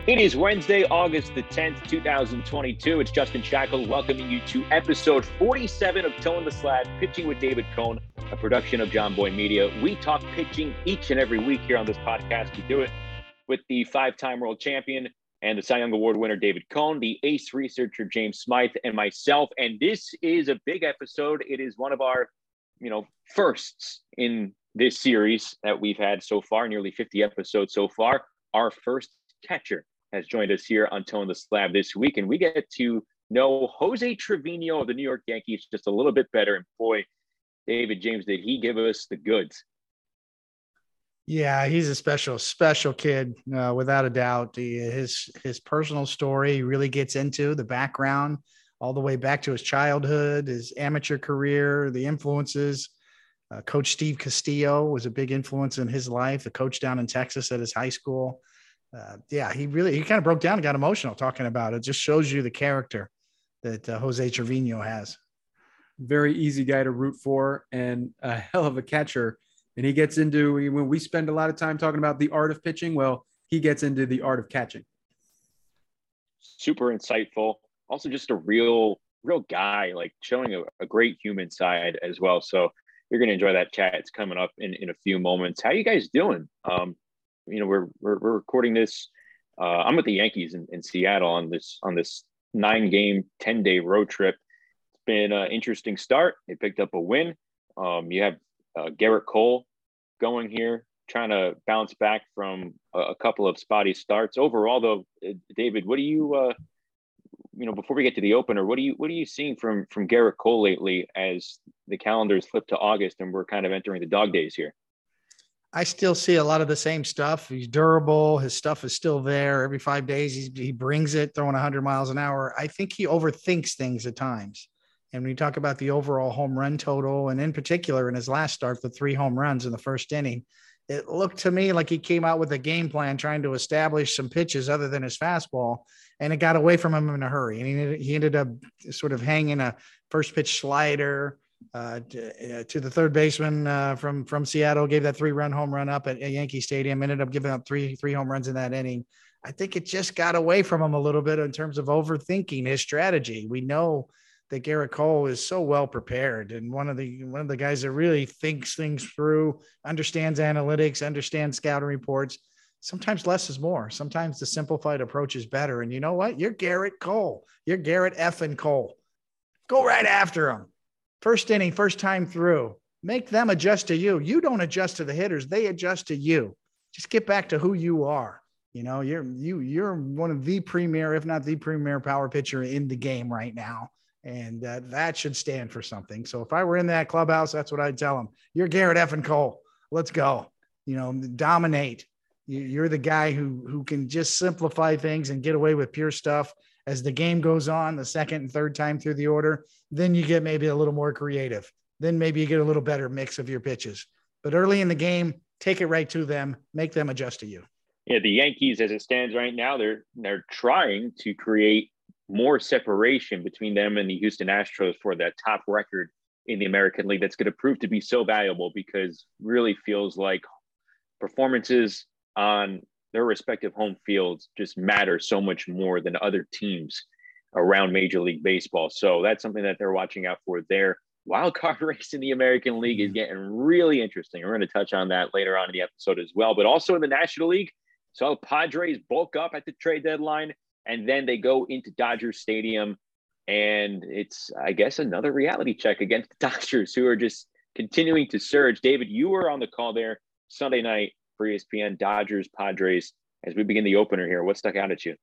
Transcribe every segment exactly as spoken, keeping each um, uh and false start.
It is Wednesday, August the tenth, twenty twenty-two. It's Justin Shackle welcoming you to episode forty-seven of Toeing the Slab, Pitching with David Cone, a production of John Boy Media. We talk pitching each and every week here on this podcast. We do it with the five-time world champion and the Cy Young Award winner, David Cone, the ace researcher, James Smythe, and myself. And this is a big episode. It is one of our, you know, firsts in this series that we've had so far, nearly fifty episodes so far. Our first catcher has joined us here on Toeing the Slab this week, and we get to know Jose Trevino of the New York Yankees just a little bit better. And boy, David, James, did he give us the goods? Yeah, he's a special, special kid, uh, without a doubt. He, his his personal story really gets into the background all the way back to his childhood, his amateur career, the influences. Uh, Coach Steve Castillo was a big influence in his life, the coach down in Texas at his high school. Uh, yeah, he really, he kind of broke down and got emotional talking about it. Just shows you the character that uh, Jose Trevino has. Very easy guy to root for and a hell of a catcher. And he gets into, when we spend a lot of time talking about the art of pitching, well, he gets into the art of catching. Super insightful. Also just a real, real guy, like showing a, a great human side as well. So you're going to enjoy that chat. It's coming up in, in a few moments. How you guys doing? Um, You know, we're, we're we're recording this. Uh, I'm with the Yankees in, in Seattle on this on this nine game, ten day road trip. It's been an interesting start. They picked up a win. Um, you have uh, Gerrit Cole going here, trying to bounce back from a, a couple of spotty starts. Overall, though, uh, David, what do you uh, you know before we get to the opener, what do you what are you seeing from from Gerrit Cole lately as the calendars flip to August and we're kind of entering the dog days here? I still see a lot of the same stuff. He's durable. His stuff is still there. Every five days, he's, he brings it, throwing one hundred miles an hour. I think he overthinks things at times. And when you talk about the overall home run total, and in particular in his last start, the three home runs in the first inning, it looked to me like he came out with a game plan trying to establish some pitches other than his fastball, and it got away from him in a hurry. And he, he ended up sort of hanging a first pitch slider Uh, to, uh, to the third baseman uh, from from Seattle, gave that three run home run up at, at Yankee Stadium, ended up giving up three three home runs in that inning. I think it just got away from him a little bit in terms of overthinking his strategy. We know that Gerrit Cole is so well prepared, and one of the one of the guys that really thinks things through, understands analytics, understands scouting reports. Sometimes less is more. Sometimes the simplified approach is better. And you know what? You're Gerrit Cole. You're Gerrit effing Cole. Go right after him. First inning, first time through, make them adjust to you. You don't adjust to the hitters. They adjust to you. Just get back to who you are. You know, you're, you, you're one of the premier, if not the premier power pitcher in the game right now. And uh, that should stand for something. So if I were in that clubhouse, that's what I'd tell them. You're Gerrit effing Cole. Let's go, you know, dominate. You're the guy who, who can just simplify things and get away with pure stuff. As the game goes on, the second and third time through the order, then you get maybe a little more creative. Then maybe you get a little better mix of your pitches. But early in the game, take it right to them, make them adjust to you. Yeah, the Yankees, as it stands right now, they're they're trying to create more separation between them and the Houston Astros for that top record in the American League. That's going to prove to be so valuable because really feels like performances on their respective home fields just matter so much more than other teams around Major League Baseball. So that's something that they're watching out for there. Wild card race in the American League is getting really interesting. We're going to touch on that later on in the episode as well. But also in the National League, so Padres bulk up at the trade deadline, and then they go into Dodger Stadium. And it's, I guess, another reality check against the Dodgers, who are just continuing to surge. David, you were on the call there Sunday night for E S P N, Dodgers, Padres. As we begin the opener here, what stuck out at you?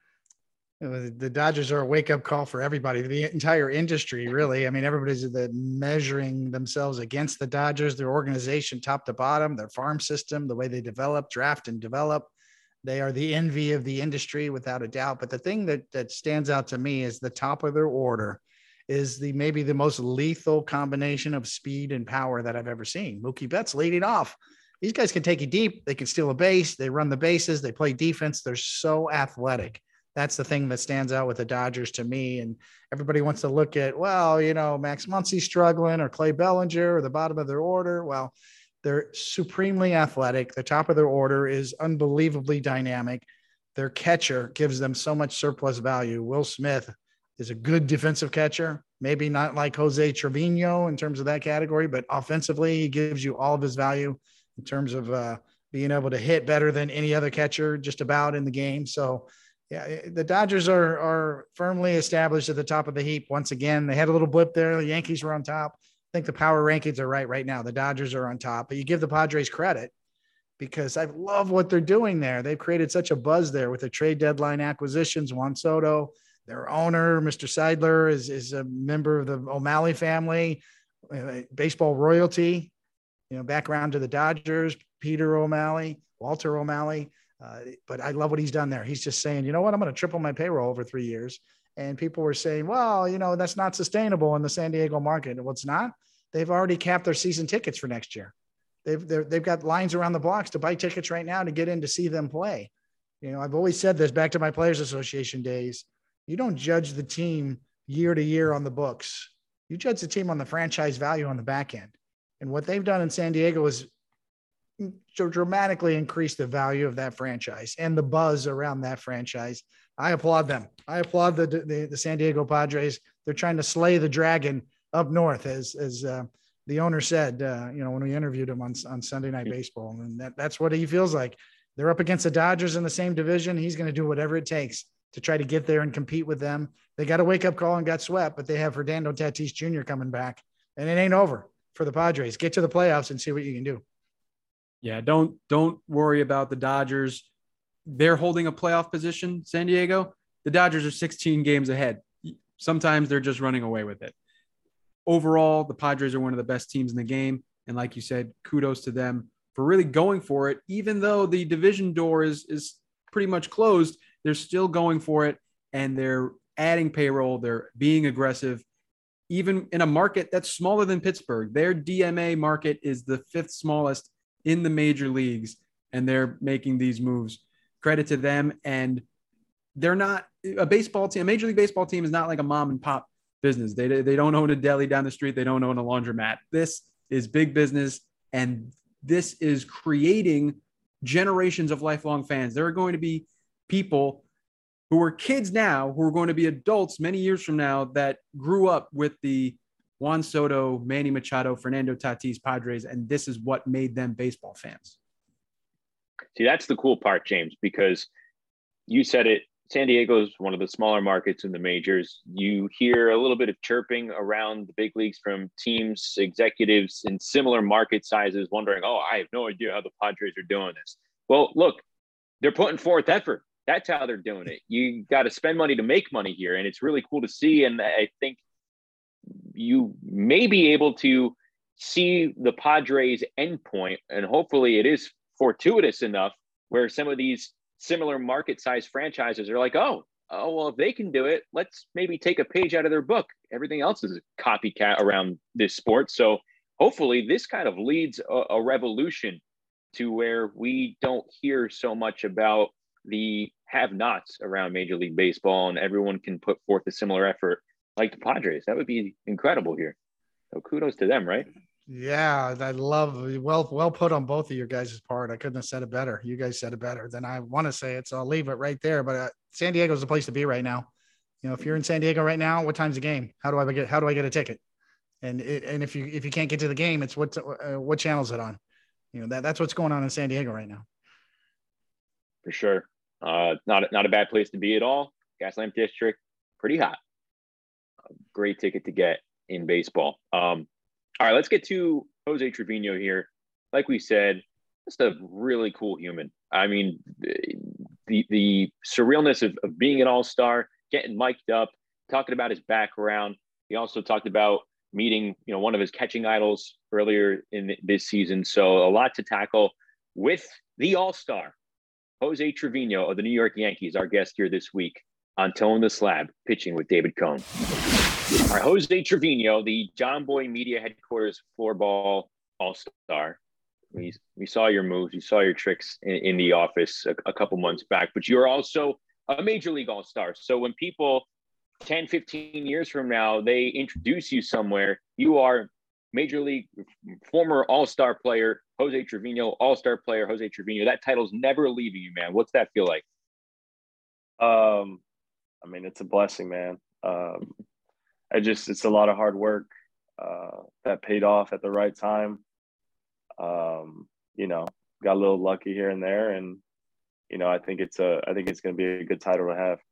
The Dodgers are a wake-up call for everybody, the entire industry, really. I mean, everybody's the measuring themselves against the Dodgers, their organization, top to bottom, their farm system, the way they develop, draft, and develop. They are the envy of the industry, without a doubt. But the thing that that stands out to me is the top of their order is the maybe the most lethal combination of speed and power that I've ever seen. Mookie Betts leading off. These guys can take you deep. They can steal a base. They run the bases. They play defense. They're so athletic. That's the thing that stands out with the Dodgers to me. And everybody wants to look at, well, you know, Max Muncy's struggling, or Clay Bellinger, or the bottom of their order. Well, they're supremely athletic. The top of their order is unbelievably dynamic. their catcher gives them so much surplus value. Will Smith is a good defensive catcher, maybe not like Jose Trevino in terms of that category, but offensively, he gives you all of his value in terms of uh, being able to hit better than any other catcher just about in the game. So, yeah, the Dodgers are are firmly established at the top of the heap. Once again, they had a little blip there. The Yankees were on top. I think the power rankings are right right now. The Dodgers are on top, but you give the Padres credit because I love what they're doing there. They've created such a buzz there with the trade deadline acquisitions. Juan Soto, their owner, Mister Seidler, is, is a member of the O'Malley family, uh, baseball royalty, you know, background to the Dodgers, Peter O'Malley, Walter O'Malley. Uh, but I love what he's done there. He's just saying, you know what, I'm going to triple my payroll over three years. And people were saying, well, you know, that's not sustainable in the San Diego market. Well, it's not. They've already capped their season tickets for next year. They've they've got lines around the blocks to buy tickets right now to get in to see them play. You know, I've always said this back to my Players Association days. You don't judge the team year to year on the books. You judge the team on the franchise value on the back end. And what they've done in San Diego is to dramatically increase the value of that franchise and the buzz around that franchise. I applaud them. I applaud the, the, the San Diego Padres. They're trying to slay the dragon up north, as, as uh, the owner said, uh, you know, when we interviewed him on, on Sunday Night Baseball. And that, that's what he feels like. They're up against the Dodgers in the same division. He's going to do whatever it takes to try to get there and compete with them. They got a wake-up call and got swept, but they have Fernando Tatis Junior coming back, and it ain't over for the Padres. Get to the playoffs and see what you can do. Yeah, don't don't worry about the Dodgers. They're holding a playoff position, San Diego. The Dodgers are sixteen games ahead. Sometimes they're just running away with it. Overall, the Padres are one of the best teams in the game. And like you said, kudos to them for really going for it. Even though the division door is, is pretty much closed, they're still going for it. And they're adding payroll. They're being aggressive. Even in a market that's smaller than Pittsburgh, their D M A market is the fifth smallest in the major leagues, and they're making these moves. Credit to them. And they're not a baseball team. A Major League Baseball team is not like a mom and pop business. They, they don't own a deli down the street. They don't own a laundromat. This is big business, and this is creating generations of lifelong fans. There are going to be people who are kids now who are going to be adults many years from now that grew up with the Juan Soto, Manny Machado, Fernando Tatis Padres, and this is what made them baseball fans. See, that's the cool part, James, because you said it. San Diego is one of the smaller markets in the majors. You hear a little bit of chirping around the big leagues from teams, executives in similar market sizes wondering, oh, I have no idea how the Padres are doing this. Well, look, they're putting forth effort. That's how they're doing it. You got to spend money to make money here, and it's really cool to see. And I think you may be able to see the Padres endpoint, and hopefully it is fortuitous enough where some of these similar market size franchises are like, oh, oh, well, if they can do it, let's maybe take a page out of their book. Everything else is a copycat around this sport. So hopefully this kind of leads a, a revolution to where we don't hear so much about the have-nots around Major League Baseball, and everyone can put forth a similar effort like the Padres. That would be incredible here. So kudos to them, right? Yeah, I love well well put on both of your guys' part. I couldn't have said it better. You guys said it better than I want to say it, so I'll leave it right there. But uh, San Diego is the place to be right now. You know, if you're in San Diego right now, what time's the game? How do I get how do I get a ticket? And it, and if you if you can't get to the game, it's what uh, what channel is it on? You know, that that's what's going on in San Diego right now. For sure. Uh, not not a bad place to be at all. Gaslamp District, pretty hot. A great ticket to get in baseball. Um, all right, let's get to Jose Trevino here. Like we said, just a really cool human. I mean, the the surrealness of, of being an all-star, getting mic'd up, talking about his background. He also talked about meeting, you know, one of his catching idols earlier in this season. So a lot to tackle with the all-star, Jose Trevino of the New York Yankees, our guest here this week on Tone the Slab, pitching with David Cone. All right, Jose Trevino, the John Boy Media Headquarters floorball all-star. We, we saw your moves, we saw your tricks in, in the office a, a couple months back, but you're also a Major League all-star. So when people ten, fifteen years from now, they introduce you somewhere, you are Major League former all-star player, Jose Trevino, all-star player, Jose Trevino. That title's never leaving you, man. What's that feel like? Um, I mean, it's a blessing, man. Um, I just, it's a lot of hard work uh, that paid off at the right time. Um, you know, got a little lucky here and there, and you know, I think it's a, I think it's going to be a good title to have.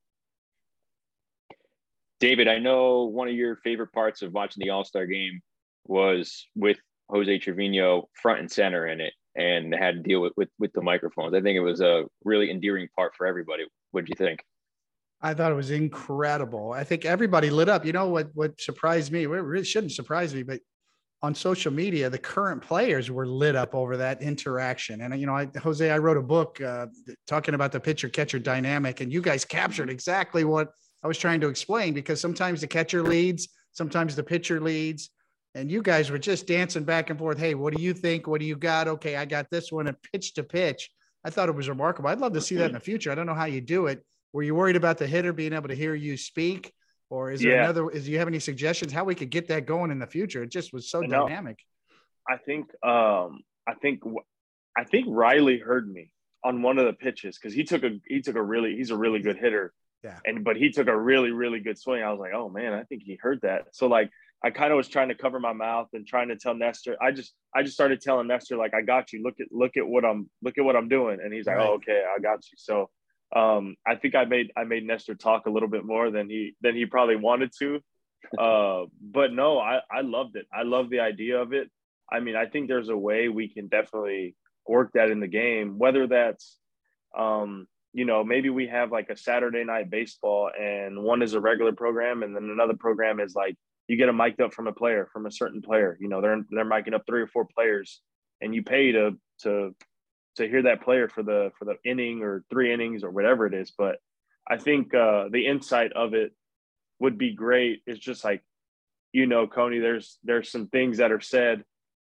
David, I know one of your favorite parts of watching the All-Star game was with Jose Trevino front and center in it, and had to deal with, with, with the microphones. I think it was a really endearing part for everybody. What did you think? I thought it was incredible. I think everybody lit up. You know what, what surprised me? Well, it really shouldn't surprise me, but on social media, the current players were lit up over that interaction. And, you know, I, Jose, I wrote a book uh, talking about the pitcher catcher dynamic, and you guys captured exactly what I was trying to explain, because sometimes the catcher leads, sometimes the pitcher leads, and you guys were just dancing back and forth. Hey, what do you think? What do you got? Okay, I got this one, and pitch to pitch. I thought it was remarkable. I'd love to see that in the future. I don't know how you do it. Were you worried about the hitter being able to hear you speak? Or is there yeah. another, is, do you have any suggestions how we could get that going in the future? It just was so no, dynamic. I think, um, I think, I think Riley heard me on one of the pitches, because he took a, he took a really, he's a really good hitter. Yeah. And, but he took a really, really good swing. I was like, oh man, I think he heard that. So like, I kind of was trying to cover my mouth and trying to tell Nestor. I just, I just started telling Nestor, like, I got you. Look at, look at what I'm, look at what I'm doing. And he's like, right. oh, okay, I got you. So, um, I think I made, I made Nestor talk a little bit more than he, than he probably wanted to. Uh, but no, I, I loved it. I love the idea of it. I mean, I think there's a way we can definitely work that in the game, whether that's, um, you know, maybe we have like a Saturday night baseball, and one is a regular program, and then another program is like, you get a mic'd up from a player, from a certain player, you know, they're, they're micing up three or four players, and you pay to, to, to hear that player for the, for the inning or three innings or whatever it is. But I think uh, the insight of it would be great. It's just like, you know, Coney, there's, there's some things that are said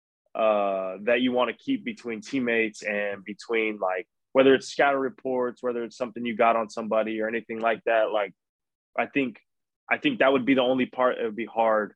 uh, that you want to keep between teammates and between, like, whether it's scatter reports, whether it's something you got on somebody or anything like that. Like, I think, I think that would be the only part. It would be hard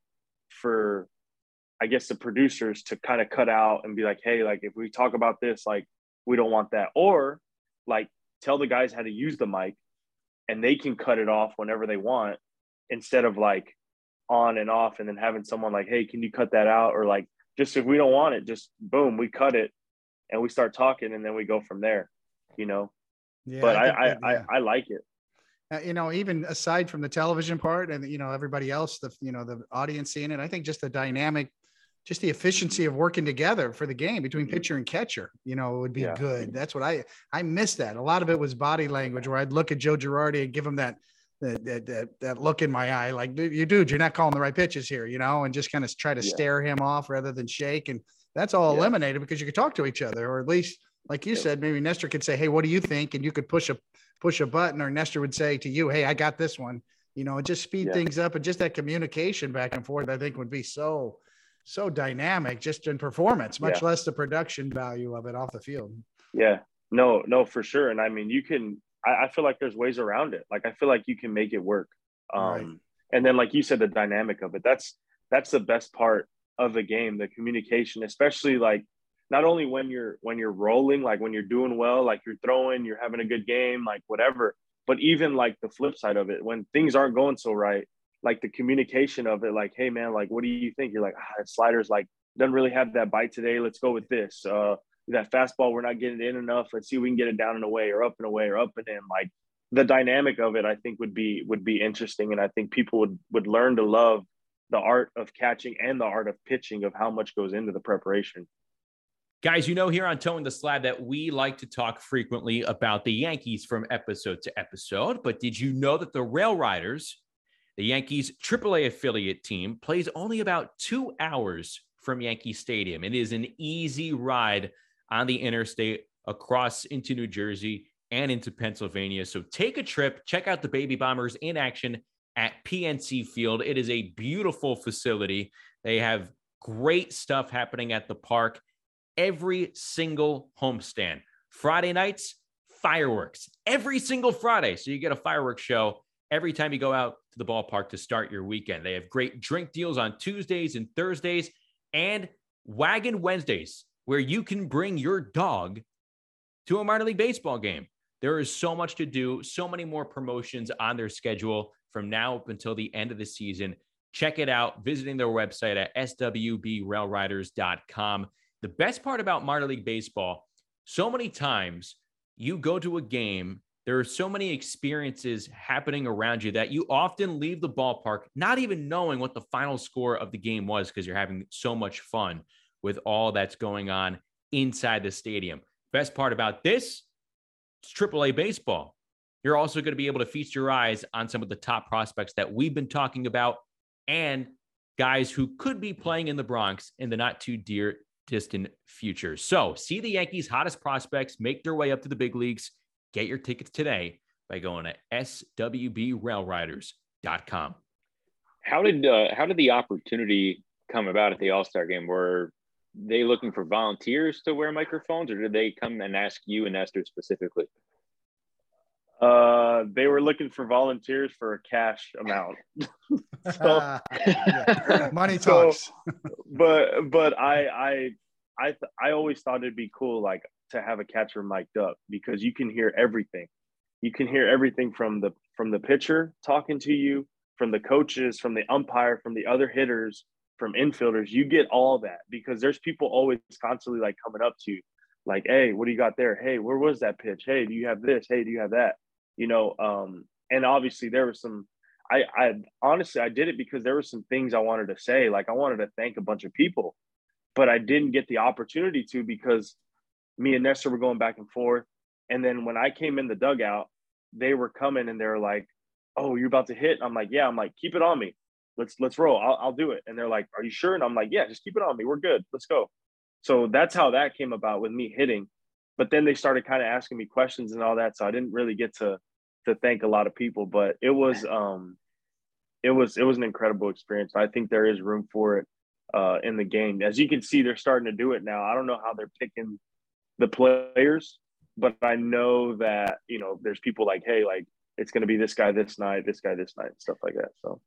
for, I guess, the producers to kind of cut out and be like, hey, like, if we talk about this, like, we don't want that. Or like, tell the guys how to use the mic, and they can cut it off whenever they want, instead of like on and off and then having someone like, hey, can you cut that out? Or like, just if we don't want it, just boom, we cut it and we start talking, and then we go from there, you know? Yeah, but I, I, that, yeah. I, I like it. Uh, you know, even aside from the television part and, you know, everybody else, the, you know, the audience seeing it, I think just the dynamic, just the efficiency of working together for the game between pitcher and catcher, you know, would be yeah. good. That's what I, I miss that. A lot of it was body language, where I'd look at Joe Girardi and give him that, that, that, that, that look in my eye, like, you dude, you're not calling the right pitches here, you know, and just kind of try to yeah. stare him off rather than shake. And that's all yeah. eliminated, because you could talk to each other, or at least, like you yeah. said, maybe Nestor could say, hey, what do you think? And you could push a, push a button, or Nestor would say to you, hey, I got this one, you know, and just speed yeah. things up. And just that communication back and forth, I think would be so, so dynamic just in performance, much yeah. less the production value of it off the field. Yeah, no, no, for sure. And I mean, you can, I, I feel like there's ways around it. Like, I feel like you can make it work. Um, right. And then, like you said, the dynamic of it, that's, that's the best part of the game, the communication, especially like, not only when you're, when you're rolling, like when you're doing well, like you're throwing, you're having a good game, like whatever, but even like the flip side of it, when things aren't going so right, like the communication of it, like, hey man, like, what do you think? You're like, ah, slider's like, doesn't really have that bite today. Let's go with this. Uh, that fastball, we're not getting it in enough. Let's see if we can get it down and away, or up and away, or up and in. Like, the dynamic of it, I think would be, would be interesting. And I think people would, would learn to love the art of catching and the art of pitching, of how much goes into the preparation. Guys, you know, here on Towing the Slab that we like to talk frequently about the Yankees from episode to episode. But did you know that the Rail Riders, the Yankees triple A affiliate team, plays only about two hours from Yankee Stadium? It is an easy ride on the interstate across into New Jersey and into Pennsylvania. So take a trip, check out the Baby Bombers in action at P N C Field. It is a beautiful facility. They have great stuff happening at the park every single homestand. Friday nights, fireworks every single Friday. So you get a fireworks show every time you go out to the ballpark to start your weekend. They have great drink deals on Tuesdays and Thursdays, and Wagon Wednesdays, where you can bring your dog to a minor league baseball game. There is so much to do, so many more promotions on their schedule from now up until the end of the season. Check it out, visiting their website at S W B rail riders dot com. The best part about minor league baseball, so many times you go to a game, there are so many experiences happening around you that you often leave the ballpark not even knowing what the final score of the game was because you're having so much fun with all that's going on inside the stadium. Best part about this, it's triple A baseball. You're also going to be able to feast your eyes on some of the top prospects that we've been talking about and guys who could be playing in the Bronx in the not too dear distant future. So see the Yankees' hottest prospects make their way up to the big leagues. Get your tickets today by going to S W B rail riders dot com. How did uh, how did the opportunity come about at the All-Star game? Were they looking for volunteers to wear microphones, or did they come and ask you and Nestor specifically? Uh, they were looking for volunteers for a cash amount. so, yeah. Money so, talks. but but I I I th- I always thought it'd be cool, like, to have a catcher mic'd up because you can hear everything. You can hear everything from the from the pitcher talking to you, from the coaches, from the umpire, from the other hitters, from infielders. You get all that because there's people always constantly like coming up to you, like, hey, what do you got there? Hey, where was that pitch? Hey, do you have this? Hey, do you have that? You know, um, and obviously there was some, I, I honestly, I did it because there were some things I wanted to say. Like I wanted to thank a bunch of people, but I didn't get the opportunity to because me and Nestor were going back and forth. And then when I came in the dugout, they were coming and they were like, oh, you're about to hit? I'm like, yeah. I'm like, keep it on me. Let's, let's roll. I'll, I'll do it. And they're like, are you sure? And I'm like, yeah, just keep it on me. We're good. Let's go. So that's how that came about with me hitting. But then they started kind of asking me questions and all that. So I didn't really get to, to thank a lot of people, but it was, um, it was, it was an incredible experience. I think there is room for it uh, in the game. As you can see, they're starting to do it now. I don't know how they're picking the players, but I know that, you know, there's people like, hey, like it's going to be this guy this night, this guy this night, stuff like that. So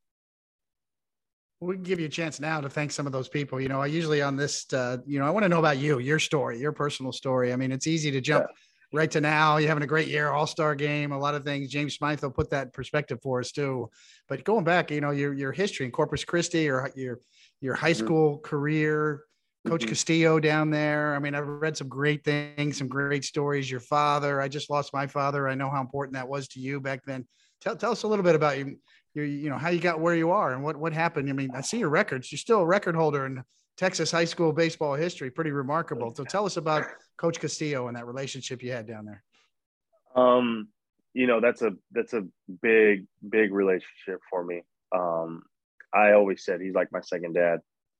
we can give you a chance now to thank some of those people. You know, I usually on this, uh, you know, I want to know about you, your story, your personal story. I mean, it's easy to jump yeah. right to now. You're having a great year, all-star game, a lot of things. James Smythe will put that in perspective for us too. But going back, you know, your, your history in Corpus Christi or your, your high school mm-hmm. career, Coach mm-hmm. Castillo down there. I mean, I've read some great things, some great stories. Your father, I just lost my father. I know how important that was to you back then. Tell, tell us a little bit about you. Your, you know, how you got where you are and what, what happened. I mean, I see your records. You're still a record holder in Texas high school baseball history. Pretty remarkable. So tell us about Coach Castillo and that relationship you had down there. Um, you know, that's a, that's a big, big relationship for me. Um, I always said he's like my second dad.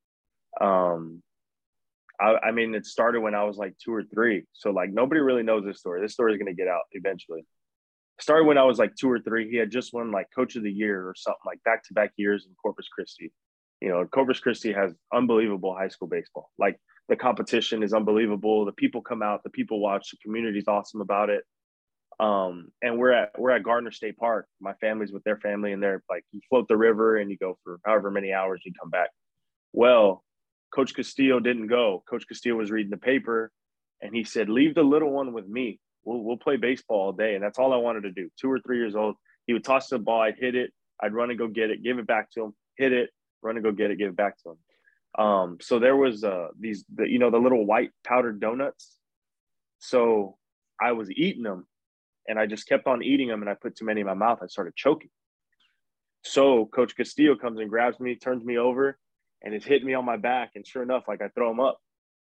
Um, I, I mean, it started when I was like two or three. So like, nobody really knows this story. This story is going to get out eventually. Started when I was like two or three. He had just won like Coach of the Year or something, like back-to-back years in Corpus Christi. You know, Corpus Christi has unbelievable high school baseball. Like the competition is unbelievable. The people come out, the people watch, the community's awesome about it. Um, and we're at we're at Gardner State Park. My family's with their family, and they're like, you float the river and you go for however many hours, you come back. Well, Coach Castillo didn't go. Coach Castillo was reading the paper, and he said, leave the little one with me. We'll we'll play baseball all day. And that's all I wanted to do. Two or three years old. He would toss the ball. I'd hit it. I'd run and go get it, give it back to him, hit it, run and go get it, give it back to him. Um, so there was uh, these, the, you know, the little white powdered donuts. So I was eating them, and I just kept on eating them, and I put too many in my mouth. I started choking. So Coach Castillo comes and grabs me, turns me over, and is hitting me on my back. And sure enough, like I throw him up.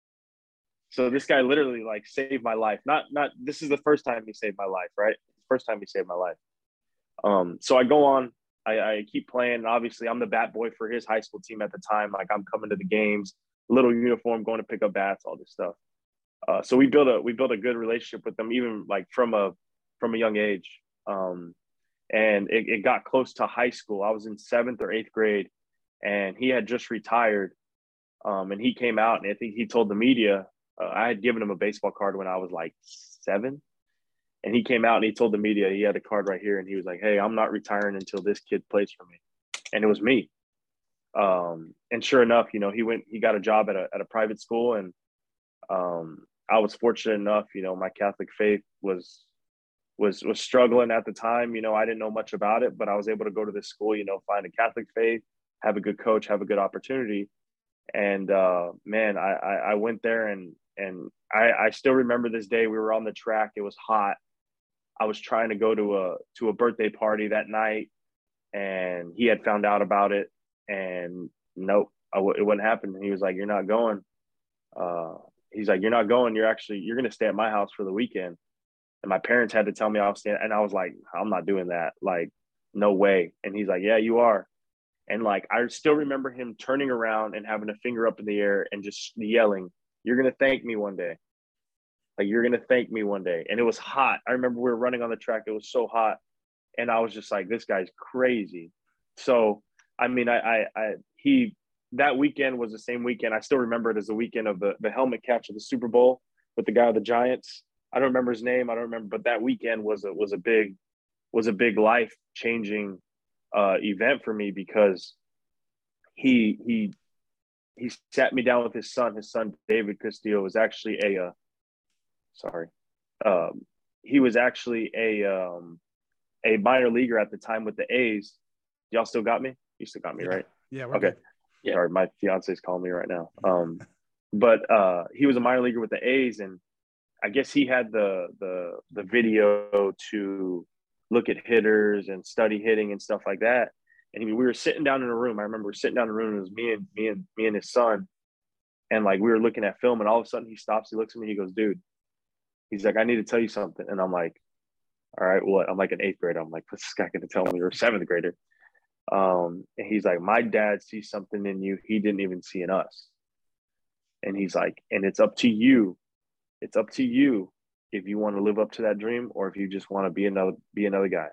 So this guy literally like saved my life. Not, not, this is the first time he saved my life, right? First time he saved my life. Um, so I go on, I, I keep playing. And obviously I'm the bat boy for his high school team at the time. Like I'm coming to the games, little uniform, going to pick up bats, all this stuff. Uh, so we built a, we built a good relationship with them, even like from a, from a young age. Um, and it, it got close to high school. I was in seventh or eighth grade, and he had just retired. Um, and he came out, and I think he told the media, Uh, I had given him a baseball card when I was like seven, and he came out and he told the media he had a card right here, and he was like, hey, I'm not retiring until this kid plays for me. And it was me. Um, and sure enough, you know, he went, he got a job at a, at a private school. And um, I was fortunate enough, you know, my Catholic faith was, was was struggling at the time. You know, I didn't know much about it, but I was able to go to this school, you know, find a Catholic faith, have a good coach, have a good opportunity. And uh, man, I, I I went there, and and I, I still remember this day. We were on the track. It was hot. I was trying to go to a to a birthday party that night, and he had found out about it. And nope, I w- it wouldn't happen. He was like, "You're not going." Uh, he's like, "You're not going. You're actually you're going to stay at my house for the weekend." And my parents had to tell me I was staying, and I was like, "I'm not doing that. Like, no way." And he's like, "Yeah, you are." And like, I still remember him turning around and having a finger up in the air and just yelling, "You're going to thank me one day. Like, you're going to thank me one day." And it was hot. I remember we were running on the track. It was so hot. And I was just like, this guy's crazy. So, I mean, I, I, I he, that weekend was the same weekend. I still remember it as the weekend of the, the helmet catch of the Super Bowl with the guy of the Giants. I don't remember his name. I don't remember, but that weekend was a, was a big, was a big life changing uh, event for me, because he, he, he sat me down with his son. His son, David Castillo, was actually a, uh, sorry. Um, he was actually a, um, a minor leaguer at the time with the A's. Y'all still got me? You still got me, right? Yeah. We're Okay. good. Yeah. Sorry, my fiance's calling me right now. Um, but uh, he was a minor leaguer with the A's, and I guess he had the the the video to look at hitters and study hitting and stuff like that. And he, we were sitting down in a room. I remember we were sitting down in a room. It was me and me and me and his son, and like we were looking at film. And all of a sudden, he stops. He looks at me. He goes, "Dude," he's like, "I need to tell you something." And I'm like, "All right, what?" I'm like an eighth grader. I'm like, "What's this guy going to tell me?" Or a seventh grader. Um, and he's like, "My dad sees something in you he didn't even see in us." And he's like, "And it's up to you. It's up to you if you want to live up to that dream, or if you just want to be another be another guy."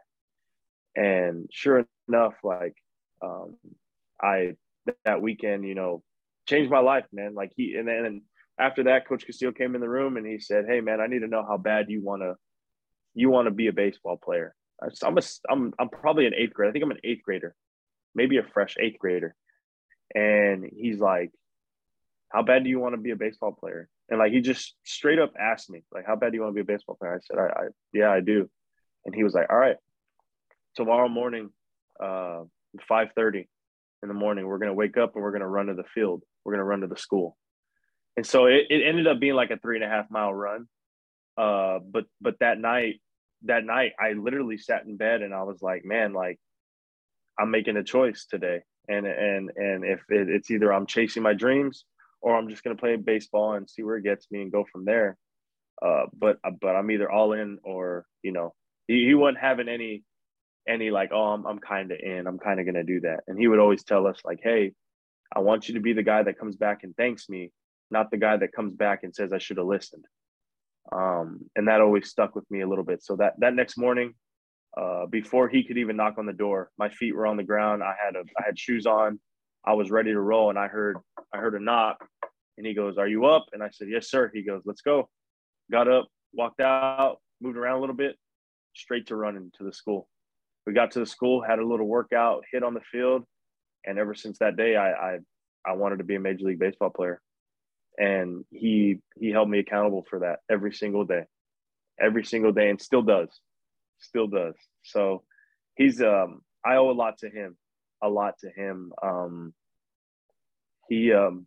And sure enough, like um, I that weekend, you know, changed my life, man. Like he and then after that, Coach Castillo came in the room and he said, "Hey, man, I need to know how bad you want to you want to be a baseball player." I'm a I'm I'm probably an eighth grader. I think I'm an eighth grader, maybe a fresh eighth grader. And he's like, "How bad do you want to be a baseball player?" And like he just straight up asked me, like, "How bad do you want to be a baseball player?" I said, I, I yeah, I do. And he was like, "All right, tomorrow morning, uh, five thirty in the morning, we're gonna wake up and we're gonna run to the field. We're gonna run to the school." And so it, it ended up being like a three and a half mile run. Uh, but but that night, that night, I literally sat in bed and I was like, "Man, like I'm making a choice today, and and and if it, it's either I'm chasing my dreams, or I'm just gonna play baseball and see where it gets me and go from there." Uh, but but I'm either all in, or you know, he, he wasn't having any any like, "Oh, I'm I'm kind of in. I'm kind of gonna do that." And he would always tell us like, "Hey, I want you to be the guy that comes back and thanks me, not the guy that comes back and says I should have listened." Um, and that always stuck with me a little bit. So that that next morning, uh, before he could even knock on the door, my feet were on the ground. I had a I had shoes on. I was ready to roll, and I heard I heard a knock, and he goes, "Are you up?" And I said, "Yes, sir." He goes, "Let's go." Got up, walked out, moved around a little bit, straight to running to the school. We got to the school, had a little workout, hit on the field, and ever since that day, I I, I wanted to be a Major League Baseball player. And he he held me accountable for that every single day, every single day, and still does, still does. So he's um I owe a lot to him, a lot to him. Um, he um.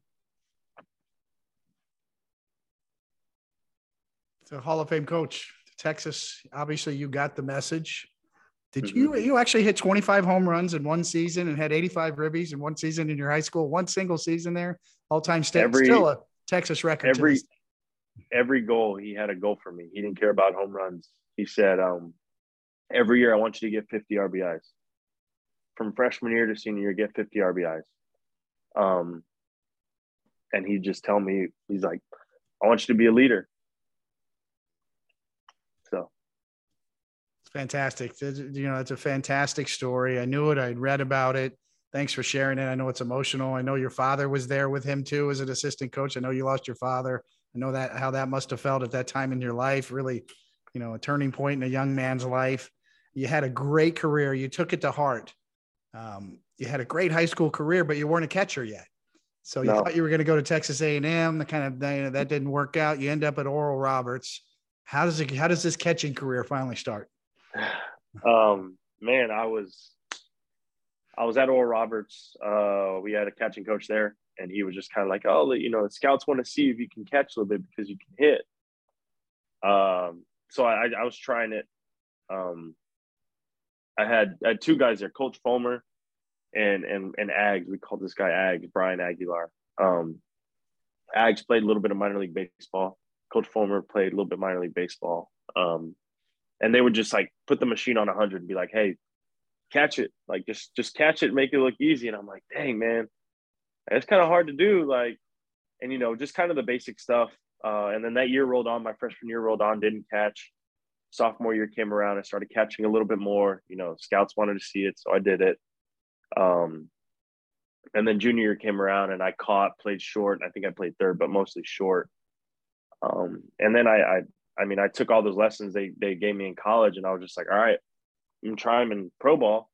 It's a Hall of Fame coach, Texas. Obviously, you got the message. Did Mhm. you you actually hit twenty-five home runs in one season and had eighty-five ribbies in one season in your high school? One single season there, all time state, Every- still a Texas record. to every this day. every goal he had a goal for me. He didn't care about home runs. He said, um, "Every year I want you to get fifty R B Is. From freshman year to senior year, get fifty R B Is." Um, and he'd just tell me, he's like, "I want you to be a leader." So It's fantastic. It's- You know, it's a fantastic story. I knew it. I'd read about it. Thanks for sharing it. I know it's emotional. I know your father was there with him too as an assistant coach. I know you lost your father. I know that how that must have felt at that time in your life. Really, you know, a turning point in a young man's life. You had a great career. You took it to heart. Um, you had a great high school career, but you weren't a catcher yet. So you No. thought you were going to go to Texas A and M. The kind of you know, that didn't work out. You end up at Oral Roberts. How does it, how does this catching career finally start? Um, man, I was, I was at Oral Roberts. Uh, we had a catching coach there, and he was just kind of like, oh, you know, the scouts want to see if you can catch a little bit because you can hit. Um, so I, I was trying it. Um, I had, I had two guys there, Coach Fulmer and, and, and Ags. We called this guy Ags, Brian Aguilar. Um, Ags played a little bit of minor league baseball. Coach Fulmer played a little bit of minor league baseball. Um, and they would just like put the machine on one hundred and be like, hey, catch it. Like, just, just catch it, make it look easy. And I'm like, dang, man, it's kind of hard to do. Like, and, you know, just kind of the basic stuff. Uh, and then that year rolled on, my freshman year rolled on, didn't catch. Sophomore year came around, I started catching a little bit more. You know, scouts wanted to see it, so I did it. Um, and then junior year came around, and I caught, played short. I think I played third, but mostly short. Um, and then I, I, I mean, I took all those lessons they they gave me in college, and I was just like, all right, I'm gonna try them in pro ball.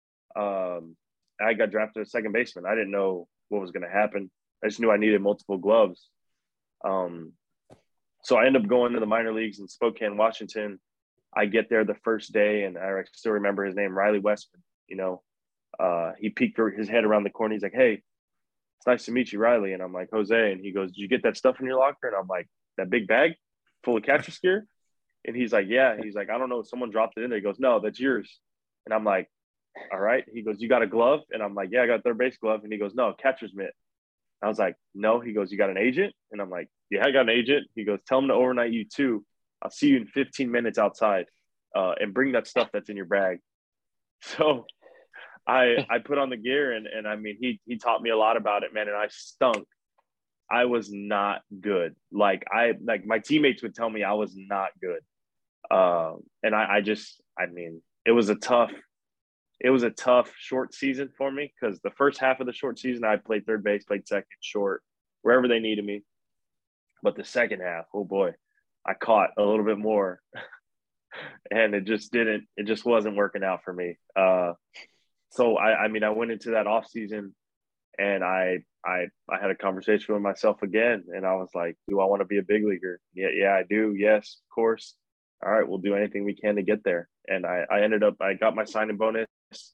Um, I got drafted as second baseman. I didn't know what was gonna happen. I just knew I needed multiple gloves. Um, so I ended up going to the minor leagues in Spokane, Washington. I get there the first day, and I still remember his name, Riley Westman. You know, uh, he peeked his head around the corner. He's like, hey, it's nice to meet you, Riley. And I'm like, Jose. And he goes, did you get that stuff in your locker? And I'm like, that big bag full of catcher's gear? And he's like, yeah. He's like, I don't know. Someone dropped it in there. He goes, no, that's yours. And I'm like, all right. He goes, you got a glove? And I'm like, yeah, I got a third base glove. And he goes, no, catcher's mitt. I was like, no. He goes, you got an agent? And I'm like, yeah, I got an agent. He goes, tell him to overnight you too. I'll see you in fifteen minutes outside, uh, and bring that stuff that's in your bag. So I I put on the gear, and and I mean, he he taught me a lot about it, man. And I stunk. I was not good. Like I like my teammates would tell me I was not good. Uh, and I, I just, I mean, it was a tough, it was a tough short season for me, because the first half of the short season I played third base, played second, short, wherever they needed me. But the second half, oh boy, I caught a little bit more, and it just didn't, it just wasn't working out for me. Uh, so I, I mean, I went into that off season, and I, I, I had a conversation with myself again, and I was like, do I want to be a big leaguer? Yeah, yeah, I do. Yes, of course. All right, we'll do anything we can to get there. And I, I ended up, I got my signing bonus.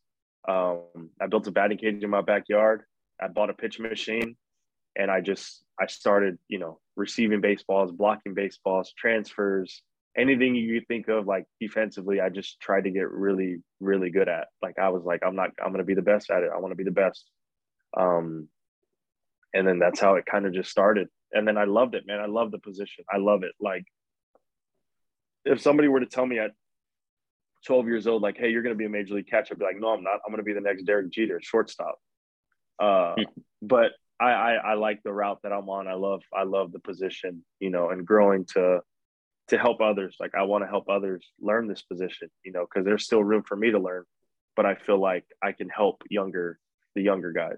Um, I built a batting cage in my backyard. I bought a pitch machine, and I just, I started, you know, receiving baseballs, blocking baseballs, transfers, anything you could think of, like defensively. I just tried to get really, really good at. Like, I was like, I'm not, I'm going to be the best at it. I want to be the best. Um, and then that's how it kind of just started. And then I loved it, man. I love the position. I love it. Like, if somebody were to tell me at twelve years old, like, hey, you're going to be a major league catcher, I'd be like, no, I'm not. I'm going to be the next Derek Jeter, shortstop. Uh, but I, I, I like the route that I'm on. I love, I love the position, you know, and growing to, to help others. Like, I want to help others learn this position, you know, because there's still room for me to learn, but I feel like I can help younger, the younger guys.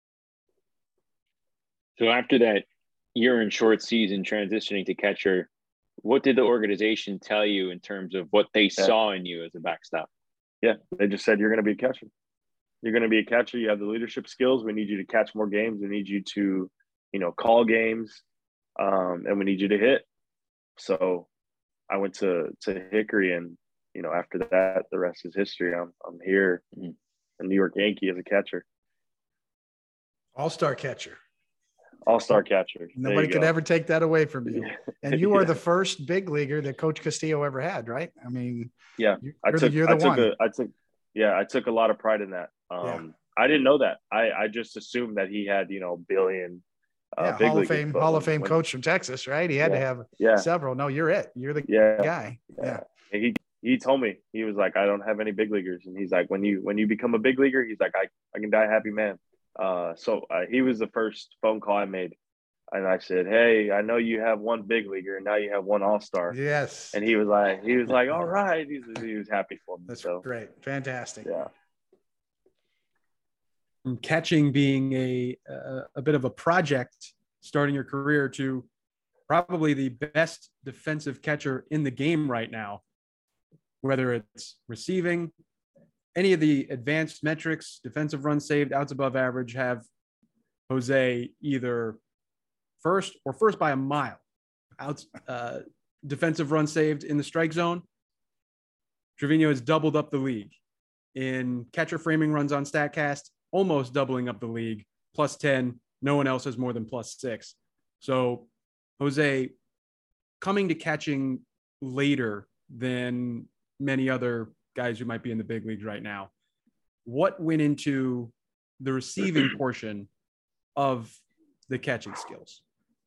So after that year in short season transitioning to catcher, what did the organization tell you in terms of what they yeah. saw in you as a backstop? Yeah, they just said, you're going to be a catcher. You're going to be a catcher. You have the leadership skills. We need you to catch more games. We need you to, you know, call games, um, and we need you to hit. So I went to to Hickory, and, you know, after that, the rest is history. I'm I'm here, mm-hmm. a New York Yankee as a catcher. All-star catcher. All-star catcher. Nobody could ever take that away from you. And you yeah. are the first big leaguer that Coach Castillo ever had, right? I mean, yeah, I took, the, I took, a, I took, yeah, I took a lot of pride in that. Um, yeah. I didn't know that. I, I just assumed that he had, you know, billion. Uh, yeah, big Hall of Fame, Hall of Fame when, coach from Texas, right? He had yeah, to have yeah. several. No, you're it. You're the yeah. guy. Yeah. yeah. He he told me, he was like, I don't have any big leaguers, and he's like, when you when you become a big leaguer, he's like, I I can die a happy man. Uh, so uh, he was the first phone call I made. And I said, hey, I know you have one big leaguer, and now you have one all-star. Yes. And he was like, he was like, all right. He was, he was happy for me. That's so. great. Fantastic. Yeah. From catching being a, a, a bit of a project starting your career to probably the best defensive catcher in the game right now, whether it's receiving, any of the advanced metrics, defensive runs saved, outs above average, have Jose either first or first by a mile. Outs, uh, defensive run saved in the strike zone, Trevino has doubled up the league. In catcher framing runs on StatCast, almost doubling up the league, plus ten. No one else has more than plus six. So, Jose, coming to catching later than many other guys who might be in the big leagues right now, what went into the receiving portion of the catching skills?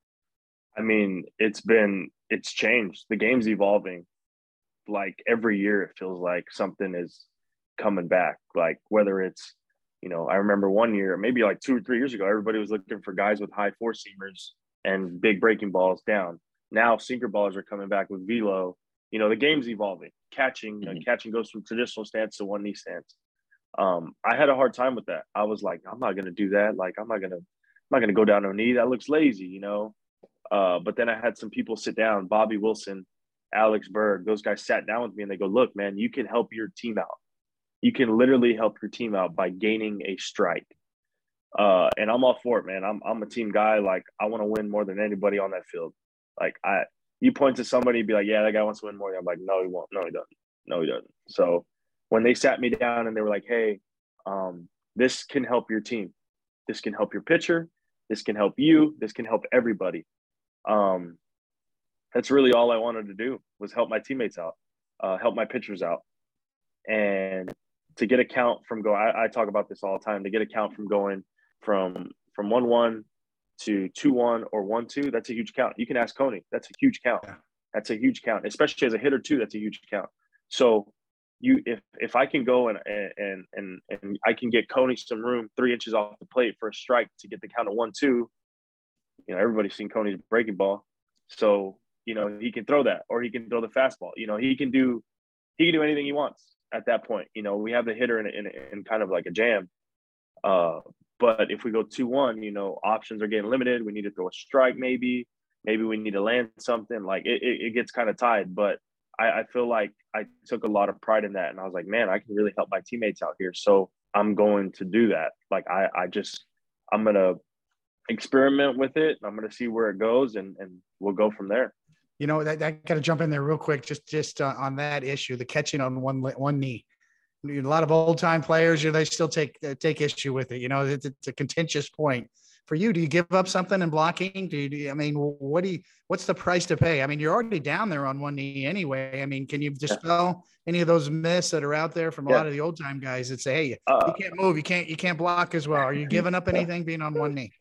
I mean, it's been, it's changed. The game's evolving. Like every year, it feels like something is coming back. Like whether it's, you know, I remember one year, maybe like two or three years ago, everybody was looking for guys with high four seamers and big breaking balls down. Now sinker ballers are coming back with velo. You know, the game's evolving. Catching, mm-hmm. uh, catching goes from traditional stance to one knee stance. Um, I had a hard time with that. I was like, I'm not going to do that. Like, I'm not going to, I'm not going to go down no knee. That looks lazy, you know? Uh, but then I had some people sit down, Bobby Wilson, Alex Berg, those guys sat down with me and they go, look, man, you can help your team out. You can literally help your team out by gaining a strike. Uh, and I'm all for it, man. I'm, I'm a team guy. Like, I want to win more than anybody on that field. Like, I, you point to somebody and be like, yeah, that guy wants to win more. I'm like, no, he won't. No, he doesn't. No, he doesn't. So when they sat me down and they were like, hey, um, this can help your team. This can help your pitcher. This can help you. This can help everybody. Um, that's really all I wanted to do was help my teammates out, uh, help my pitchers out. And to get a count from go, I, I talk about this all the time, to get a count from going from, from one, one to two, one or one, two, that's a huge count. You can ask Coney. That's a huge count. Yeah. That's a huge count, especially as a hitter too. That's a huge count. So you, if, if I can go and, and, and, and I can get Coney some room three inches off the plate for a strike to get the count of one, two, you know, everybody's seen Coney's breaking ball. So, you know, he can throw that, or he can throw the fastball. You know, he can do, he can do anything he wants at that point. You know, we have the hitter in, in, in kind of like a jam. Uh, but if we go two, one, you know, options are getting limited. We need to throw a strike. Maybe, maybe we need to land something. Like it, it, it gets kind of tied, but I, I feel like I took a lot of pride in that. And I was like, man, I can really help my teammates out here. So I'm going to do that. Like, I, I just, I'm going to experiment with it. I'm going to see where it goes, and, and we'll go from there. You know, I, I got to jump in there real quick, just just uh, on that issue, the catching on one one knee. A lot of old time players, you know, they still take uh, take issue with it. You know, it's, it's a contentious point. For you, do you give up something in blocking? Do you, do you, I mean, what do you, what's the price to pay? I mean, you're already down there on one knee anyway. I mean, can you dispel yeah. any of those myths that are out there from a yeah. lot of the old time guys that say, hey, uh, you can't move, you can't, you can't block as well? Are you giving up anything being on one knee?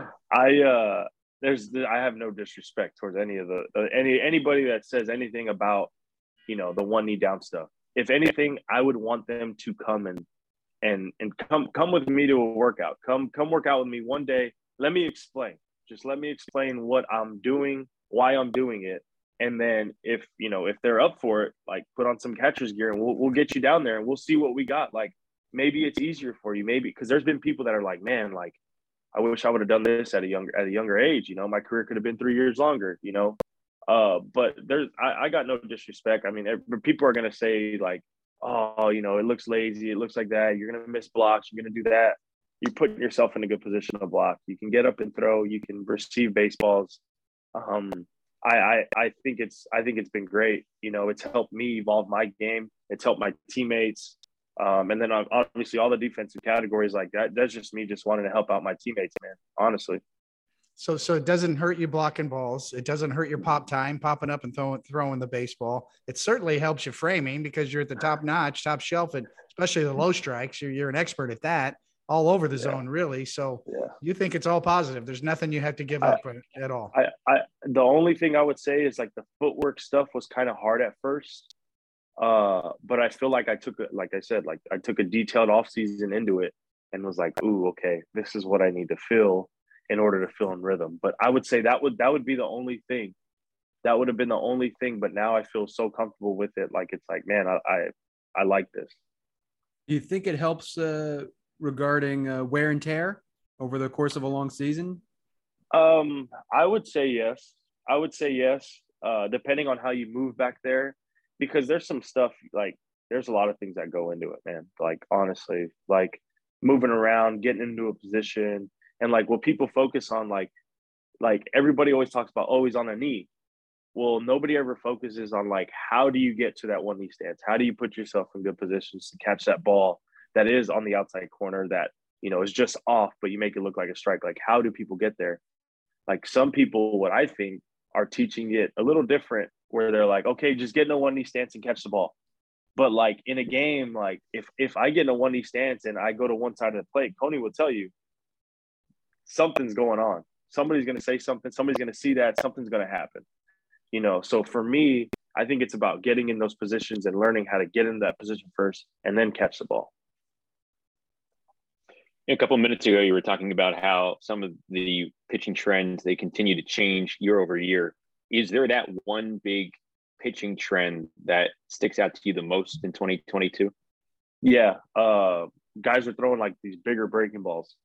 I, uh, there's, I have no disrespect towards any of the, uh, any, anybody that says anything about, you know, the one knee down stuff. If anything, I would want them to come and, and, and come, come with me to a workout. Come, come work out with me one day. Let me explain. Just let me explain what I'm doing, why I'm doing it. And then if, you know, if they're up for it, like put on some catcher's gear and we'll, we'll get you down there and we'll see what we got. Like, maybe it's easier for you. Maybe, cause there's been people that are like, man, like, I wish I would have done this at a younger, at a younger age. You know, my career could have been three years longer, you know? Uh, but there's, I, I got no disrespect. I mean, people are going to say like, oh, you know, it looks lazy. It looks like that. You're going to miss blocks. You're going to do that. You're putting yourself in a good position to block. You can get up and throw. You can receive baseballs. Um, I, I, I think it's, I think it's been great. You know, it's helped me evolve my game. It's helped my teammates. Um, and then obviously all the defensive categories like that. That's just me just wanting to help out my teammates, man, honestly. So, so it doesn't hurt you blocking balls. It doesn't hurt your pop time, popping up and throwing, throwing the baseball. It certainly helps you framing because you're at the top notch, top shelf, and especially the low strikes. You're, you're an expert at that all over the yeah. zone, really. So yeah. you think it's all positive. There's nothing you have to give up I, at all. I, I, the only thing I would say is like the footwork stuff was kind of hard at first. Uh, but I feel like I took it, like I said, like I took a detailed off season into it and was like, ooh, okay, this is what I need to feel in order to feel in rhythm. But I would say that would, that would be the only thing. That would have been the only thing. But now I feel so comfortable with it. Like, it's like, man, I, I, I like this. Do you think it helps uh, regarding uh, wear and tear over the course of a long season? Um, I would say yes. I would say yes, uh, depending on how you move back there, because there's some stuff like there's a lot of things that go into it, man. Like, honestly, like moving around, getting into a position, and like what people focus on, like, like everybody always talks about, oh, he's on a knee. well, nobody ever focuses on like, how do you get to that one knee stance? How do you put yourself in good positions to catch that ball that is on the outside corner that, you know, is just off, but you make it look like a strike? Like, how do people get there? Like, some people, what I think, are teaching it a little different, where they're like, okay, just get in a one knee stance and catch the ball. But like in a game, like if if I get in a one knee stance and I go to one side of the plate, Coney will tell you something's going on. Somebody's going to say something. Somebody's going to see that. Something's going to happen. You know, so for me, I think it's about getting in those positions and learning how to get in that position first and then catch the ball. A couple of minutes ago, you were talking about how some of the pitching trends, they continue to change year over year. Is there that one big pitching trend that sticks out to you the most in twenty twenty-two? Yeah. Uh, guys are throwing like these bigger breaking balls.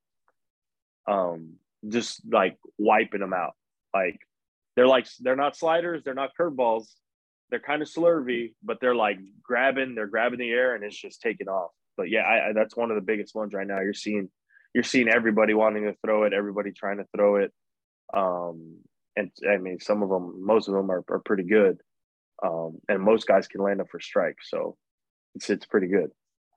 Um, just like wiping them out. Like, They're like, they're not sliders. They're not curveballs. They're kind of slurvy, but they're like grabbing, they're grabbing the air and it's just taking off. But yeah, I, I, that's one of the biggest ones right now. You're seeing, you're seeing everybody wanting to throw it, everybody trying to throw it. Um, and I mean, some of them, most of them are, are pretty good. Um, and most guys can land up for strikes. So it's, it's pretty good.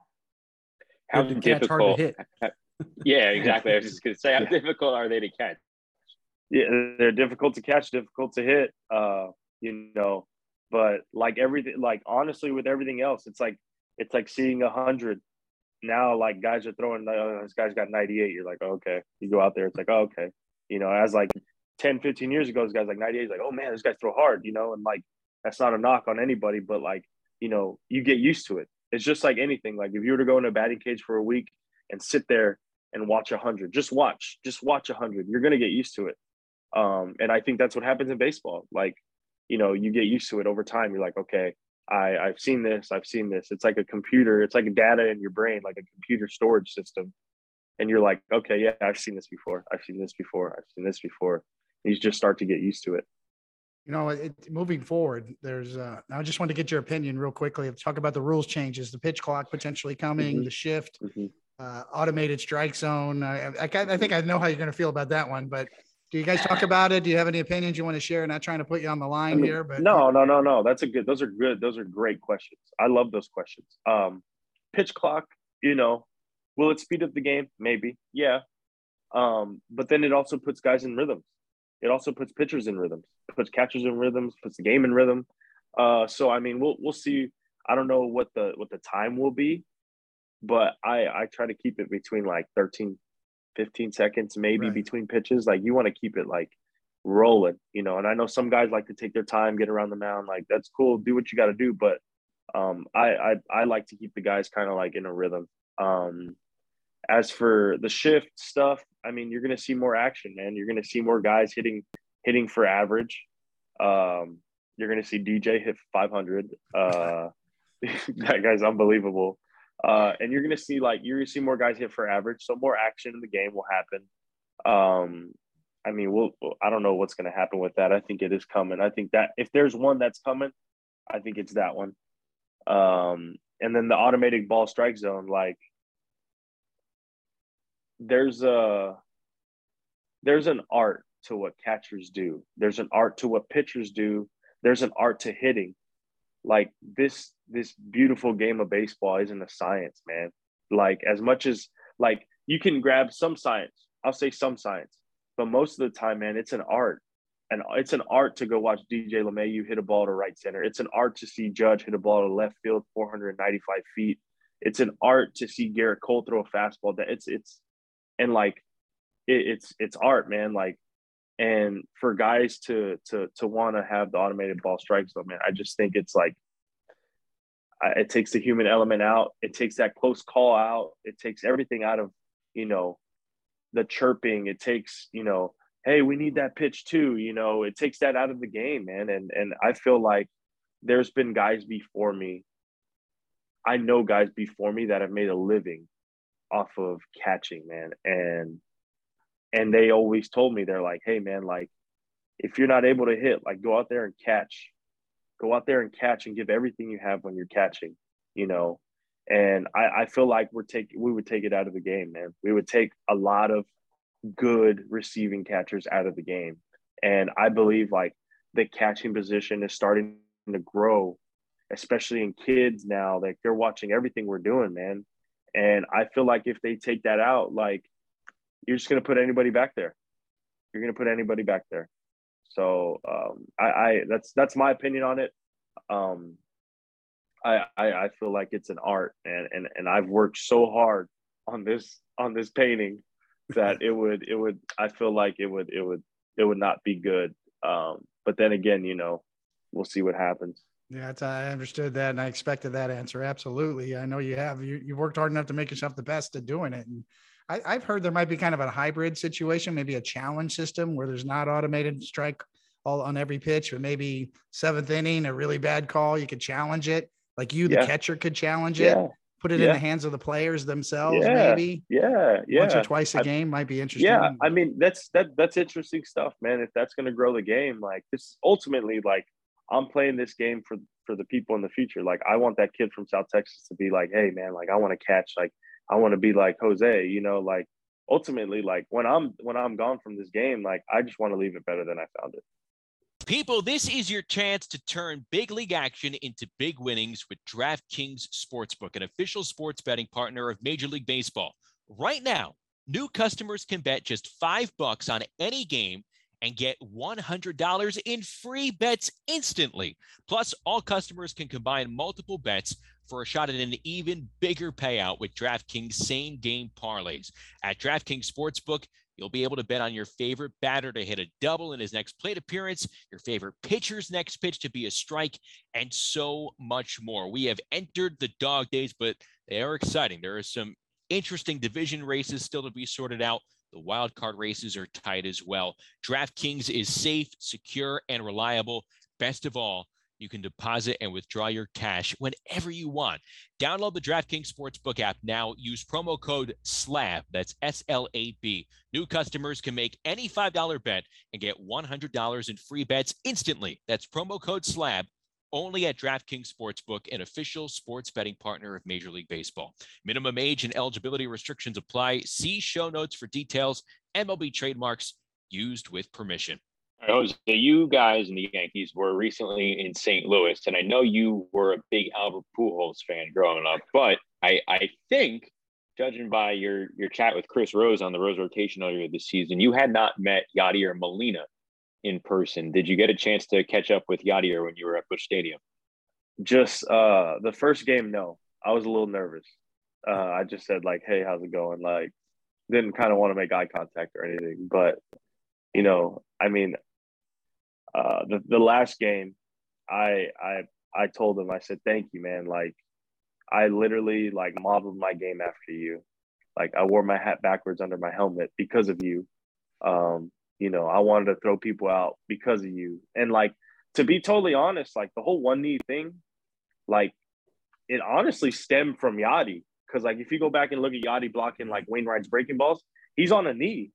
How Hard to catch, difficult? hard to hit. Yeah, exactly. I was just going to say, how Yeah. difficult are they to catch? Yeah, they're difficult to catch, difficult to hit, uh, you know, but like everything, like honestly, with everything else, it's like, it's like seeing a hundred now, like guys are throwing, oh, this guy's got ninety-eight. You're like, oh, okay. You go out there, it's like, oh, okay. You know, as like ten, fifteen years ago, this guy's like ninety-eight, like, oh man, this guys throw hard, you know, and like, that's not a knock on anybody, but like, you know, you get used to it. It's just like anything. Like if you were to go in a batting cage for a week and sit there and watch a hundred, just watch, just watch a hundred, you're going to get used to it. Um, and I think that's what happens in baseball. Like, you know, you get used to it over time. You're like, okay, I, I've seen this, I've seen this. It's like a computer. It's like data in your brain, like a computer storage system. And you're like, okay, yeah, I've seen this before. I've seen this before. I've seen this before. And you just start to get used to it. You know, it, moving forward, there's, uh, I just want to get your opinion real quickly. Let's talk about the rules changes, the pitch clock potentially coming, Mhm. the shift, Mm-hmm. uh, automated strike zone. I, I, I think I know how you're going to feel about that one, but do you guys talk about it? Do you have any opinions you want to share? Not trying to put you on the line I mean, here, but no, no, no, no. That's a good, those are good. Those are great questions. I love those questions. Um, pitch clock, you know, will it speed up the game? Maybe. Yeah. Um, but then it also puts guys in rhythms. It also puts pitchers in rhythms, puts catchers in rhythms, puts the game in rhythm. Uh, so, I mean, we'll, we'll see. I don't know what the, what the time will be, but I, I try to keep it between like thirteen, fifteen seconds, maybe Right. between pitches. Like you want to keep it like rolling, you know, and I know some guys like to take their time, get around the mound. Like that's cool. Do what you got to do. But um, I, I, I like to keep the guys kind of like in a rhythm. Um, as for the shift stuff, I mean, you're going to see more action, man. You're going to see more guys hitting, hitting for average. Um, you're going to see D J hit five hundred. Uh, that guy's unbelievable. Uh, and you're going to see like, you're going to see more guys hit for average. So more action in the game will happen. Um, I mean, we'll, I don't know what's going to happen with that. I think it is coming. I think that if there's one that's coming, I think it's that one. Um, and then the automated ball strike zone, like there's a, there's an art to what catchers do. There's an art to what pitchers do. There's an art to hitting. Like this, this beautiful game of baseball isn't a science, man. Like as much as like you can grab some science, I'll say some science, but most of the time, man, it's an art. And it's an art to go watch D J LeMahieu hit a ball to right center. It's an art to see Judge hit a ball to left field, four hundred ninety-five feet. It's an art to see Garrett Cole throw a fastball. That it's it's and like it, it's it's art, man. Like, and for guys to to to want to have the automated ball strike zone, man, I just think it's like it takes the human element out. It takes that close call out. It takes everything out of, you know, the chirping. It takes, you know, hey, we need that pitch too. You know, it takes that out of the game, man. And and I feel like there's been guys before me. I know guys before me that have made a living off of catching, man. And and they always told me, they're like, hey, man, like if you're not able to hit, like go out there and catch. Go out there and catch and give everything you have when you're catching, you know. And I, I feel like we're taking we would take it out of the game, man. We would take a lot of good receiving catchers out of the game. And I believe like the catching position is starting to grow, especially in kids now. Like they're watching everything we're doing, man. And I feel like if they take that out, like you're just gonna put anybody back there. You're gonna put anybody back there. So um, I, I that's that's my opinion on it. Um, I, I I feel like it's an art, and and and I've worked so hard on this on this painting that it would it would I feel like it would it would it would not be good. Um, but then again, you know, we'll see what happens. Yeah, it's, I understood that, and I expected that answer. Absolutely, I know you have. You you worked hard enough to make yourself the best at doing it, and I, I've heard there might be kind of a hybrid situation, maybe a challenge system where there's not automated strike all on every pitch, but maybe seventh inning, a really bad call, you could challenge it. Like you, the Yeah. catcher, could challenge Yeah. it, put it Yeah. in the hands of the players themselves, Yeah. maybe Yeah, yeah. once or twice a I- game might be interesting. Yeah, I mean that's that that's interesting stuff, man. If that's going to grow the game, like this ultimately, like I'm playing this game for for the people in the future. Like I want that kid from South Texas to be like, hey, man, like I want to catch, like I want to be like Jose, you know, like ultimately, like when I'm when I'm gone from this game, like I just want to leave it better than I found it. People, this is your chance to turn big league action into big winnings with DraftKings Sportsbook, an official sports betting partner of Major League Baseball. Right now, new customers can bet just five bucks on any game and get one hundred dollars in free bets instantly. Plus, all customers can combine multiple bets for a shot at an even bigger payout with DraftKings same-game parlays. At DraftKings Sportsbook, you'll be able to bet on your favorite batter to hit a double in his next plate appearance, your favorite pitcher's next pitch to be a strike, and so much more. We have entered the dog days, but they are exciting. There are some interesting division races still to be sorted out. The wild card races are tight as well. DraftKings is safe, secure, and reliable. Best of all, you can deposit and withdraw your cash whenever you want. Download the DraftKings Sportsbook app now. Use promo code SLAB, that's S L A B. New customers can make any five dollar bet and get one hundred dollars in free bets instantly. That's promo code SLAB, only at DraftKings Sportsbook, an official sports betting partner of Major League Baseball. Minimum age and eligibility restrictions apply. See show notes for details. M L B trademarks used with permission. All right, Jose, you guys and the Yankees were recently in Saint Louis, and I know you were a big Albert Pujols fan growing up, but I, I think, judging by your, your chat with Chris Rose on the Rose rotation earlier this season, you had not met Yadier Molina in person. Did you get a chance to catch up with Yadier when you were at Busch Stadium? Just uh, the first game, no. I was a little nervous. Uh, I just said like, "Hey, how's it going?" Like, didn't kind of want to make eye contact or anything. But you know, I mean, uh, the the last game, I I I told him, I said, "Thank you, man. Like, I literally like modeled my game after you. Like, I wore my hat backwards under my helmet because of you. Um, you know, I wanted to throw people out because of you. And like, to be totally honest, like the whole one knee thing, like it honestly stemmed from Yadi. Cause like, if you go back and look at Yadi blocking like Wainwright's breaking balls, he's on a knee.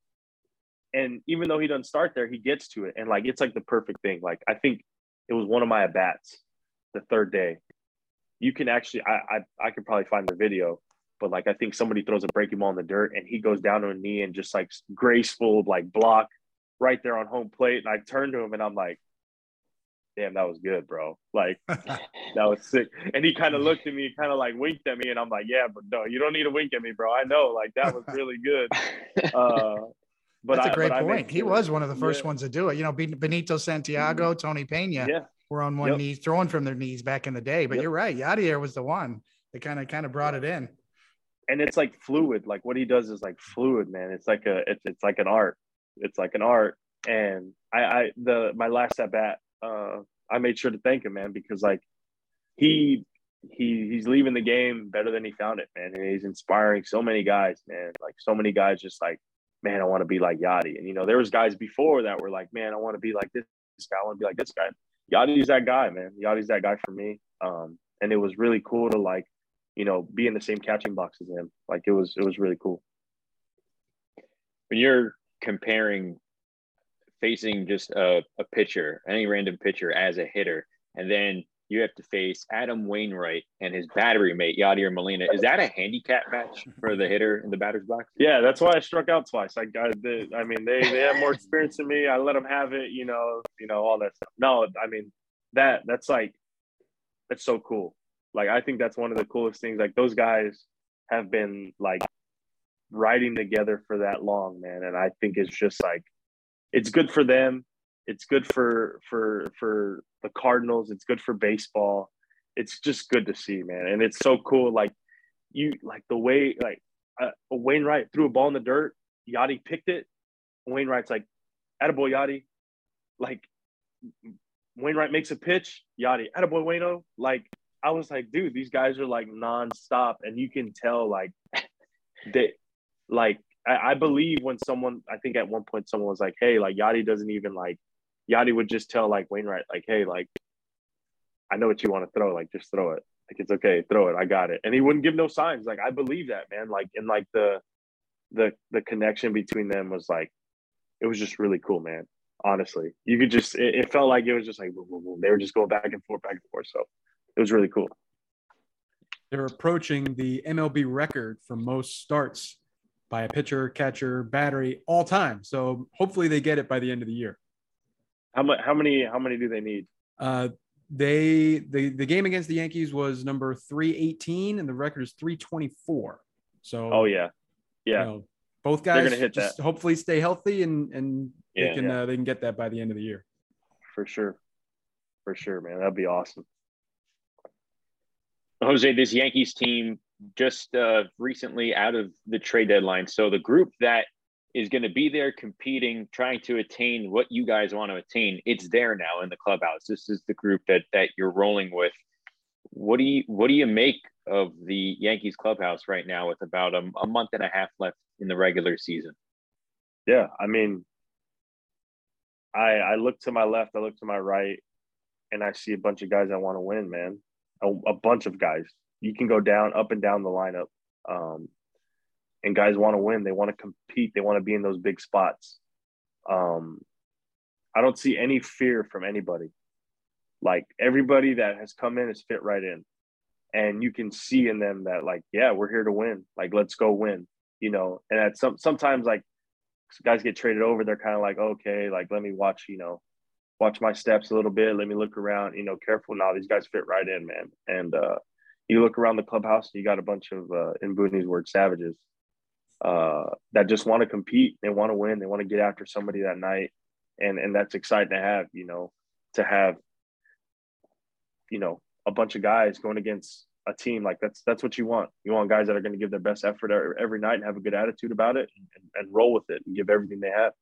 And even though he doesn't start there, he gets to it. And like, it's like the perfect thing. Like, I think it was one of my at-bats the third day. You can actually, I, I, I could probably find the video, but like, I think somebody throws a breaking ball in the dirt and he goes down to a knee and just like graceful, like block right there on home plate. And I turned to him and I'm like, damn, that was good, bro. Like, that was sick. And he kind of looked at me, kind of like winked at me. And I'm like, yeah, but no, you don't need to wink at me, bro. I know, like, that was really good. Uh, but That's I, a great but point. He sure, was one of the first yeah. ones to do it. You know, Benito Santiago, Tony Pena Yeah. were on one Yep. knee, throwing from their knees back in the day. But Yep. you're right. Yadier was the one that kind of kind of brought it in. And it's like fluid. Like what he does is like fluid, man. It's like a, it's, it's like an art. It's like an art. And I, I, the, my last at bat, uh, I made sure to thank him, man, because like he, he, he's leaving the game better than he found it, man. And he's inspiring so many guys, man. Like so many guys just like, man, I want to be like Yadi. And, you know, there was guys before that were like, man, I want to be like this guy. I want to be like this guy. Yadi's that guy, man. Yadi's that guy for me. Um, and it was really cool to like, you know, be in the same catching box as him. Like it was, it was really cool. When you're comparing facing just a, a pitcher, any random pitcher as a hitter, and then you have to face Adam Wainwright and his battery mate, Yadier Molina. Is that a handicap match for the hitter in the batter's box? Yeah, that's why I struck out twice. I, I, they, I mean, they they have more experience than me. I let them have it, you know, you know, all that stuff. No, I mean, that that's like, that's so cool. Like, I think that's one of the coolest things. Like, those guys have been like riding together for that long, man. And I think it's just like, it's good for them. It's good for for for the Cardinals. It's good for baseball. It's just good to see, man. And it's so cool. Like you, like the way, like uh, Wainwright threw a ball in the dirt. Yadi picked it. Wainwright's like, "Attaboy, Yadi." Like Wainwright makes a pitch. Yadi, "Attaboy, Waino." Like I was like, dude, these guys are like nonstop, and you can tell like they, like I, I believe when someone, I think at one point someone was like, "Hey, like Yadi doesn't even like." Yadi would just tell like Wainwright, like, "Hey, like, I know what you want to throw. Like, just throw it. Like, it's okay. Throw it. I got it." And he wouldn't give no signs. Like, I believe that, man. Like, and like the, the, the connection between them was like, it was just really cool, man. Honestly, you could just, it, it felt like it was just like, boom, boom, boom. They were just going back and forth, back and forth. So it was really cool. They're approaching the M L B record for most starts by a pitcher, catcher, battery all time. So hopefully they get it by the end of the year. How much? How many? How many do they need? Uh, they the the game against the Yankees was number three eighteen, and the record is three twenty-four. So, oh yeah, yeah. You know, both guys They're gonna hit just that. hopefully stay healthy, and and yeah, they can yeah. Uh, they can get that by the end of the year. For sure, for sure, man. That'd be awesome. Jose, this Yankees team just uh, recently out of the trade deadline. So the group that is going to be there competing, trying to attain what you guys want to attain, it's there now in the clubhouse. This is the group that that you're rolling with. What do you what do you make of the Yankees clubhouse right now with about a, a month and a half left in the regular season? Yeah, I mean, I I look to my left, I look to my right, and I see a bunch of guys that want to win, man. A, a bunch of guys. You can go down, up and down the lineup. Um, and guys want to win. They want to compete. They want to be in those big spots. Um, I don't see any fear from anybody. Like everybody that has come in is fit right in. And you can see in them that like, yeah, we're here to win. Like, let's go win, you know? And at some, sometimes like guys get traded over. They're kind of like, okay, like, let me watch, you know, watch my steps a little bit. Let me look around, you know, careful. Now these guys fit right in, man. And uh, you look around the clubhouse, you got a bunch of, uh, in Booney's word, savages. Uh, that just want to compete. They want to win. They want to get after somebody that night. And and that's exciting to have, you know, to have, you know, a bunch of guys going against a team. Like that's that's what you want. You want guys that are going to give their best effort every night and have a good attitude about it and, and roll with it and give everything they have.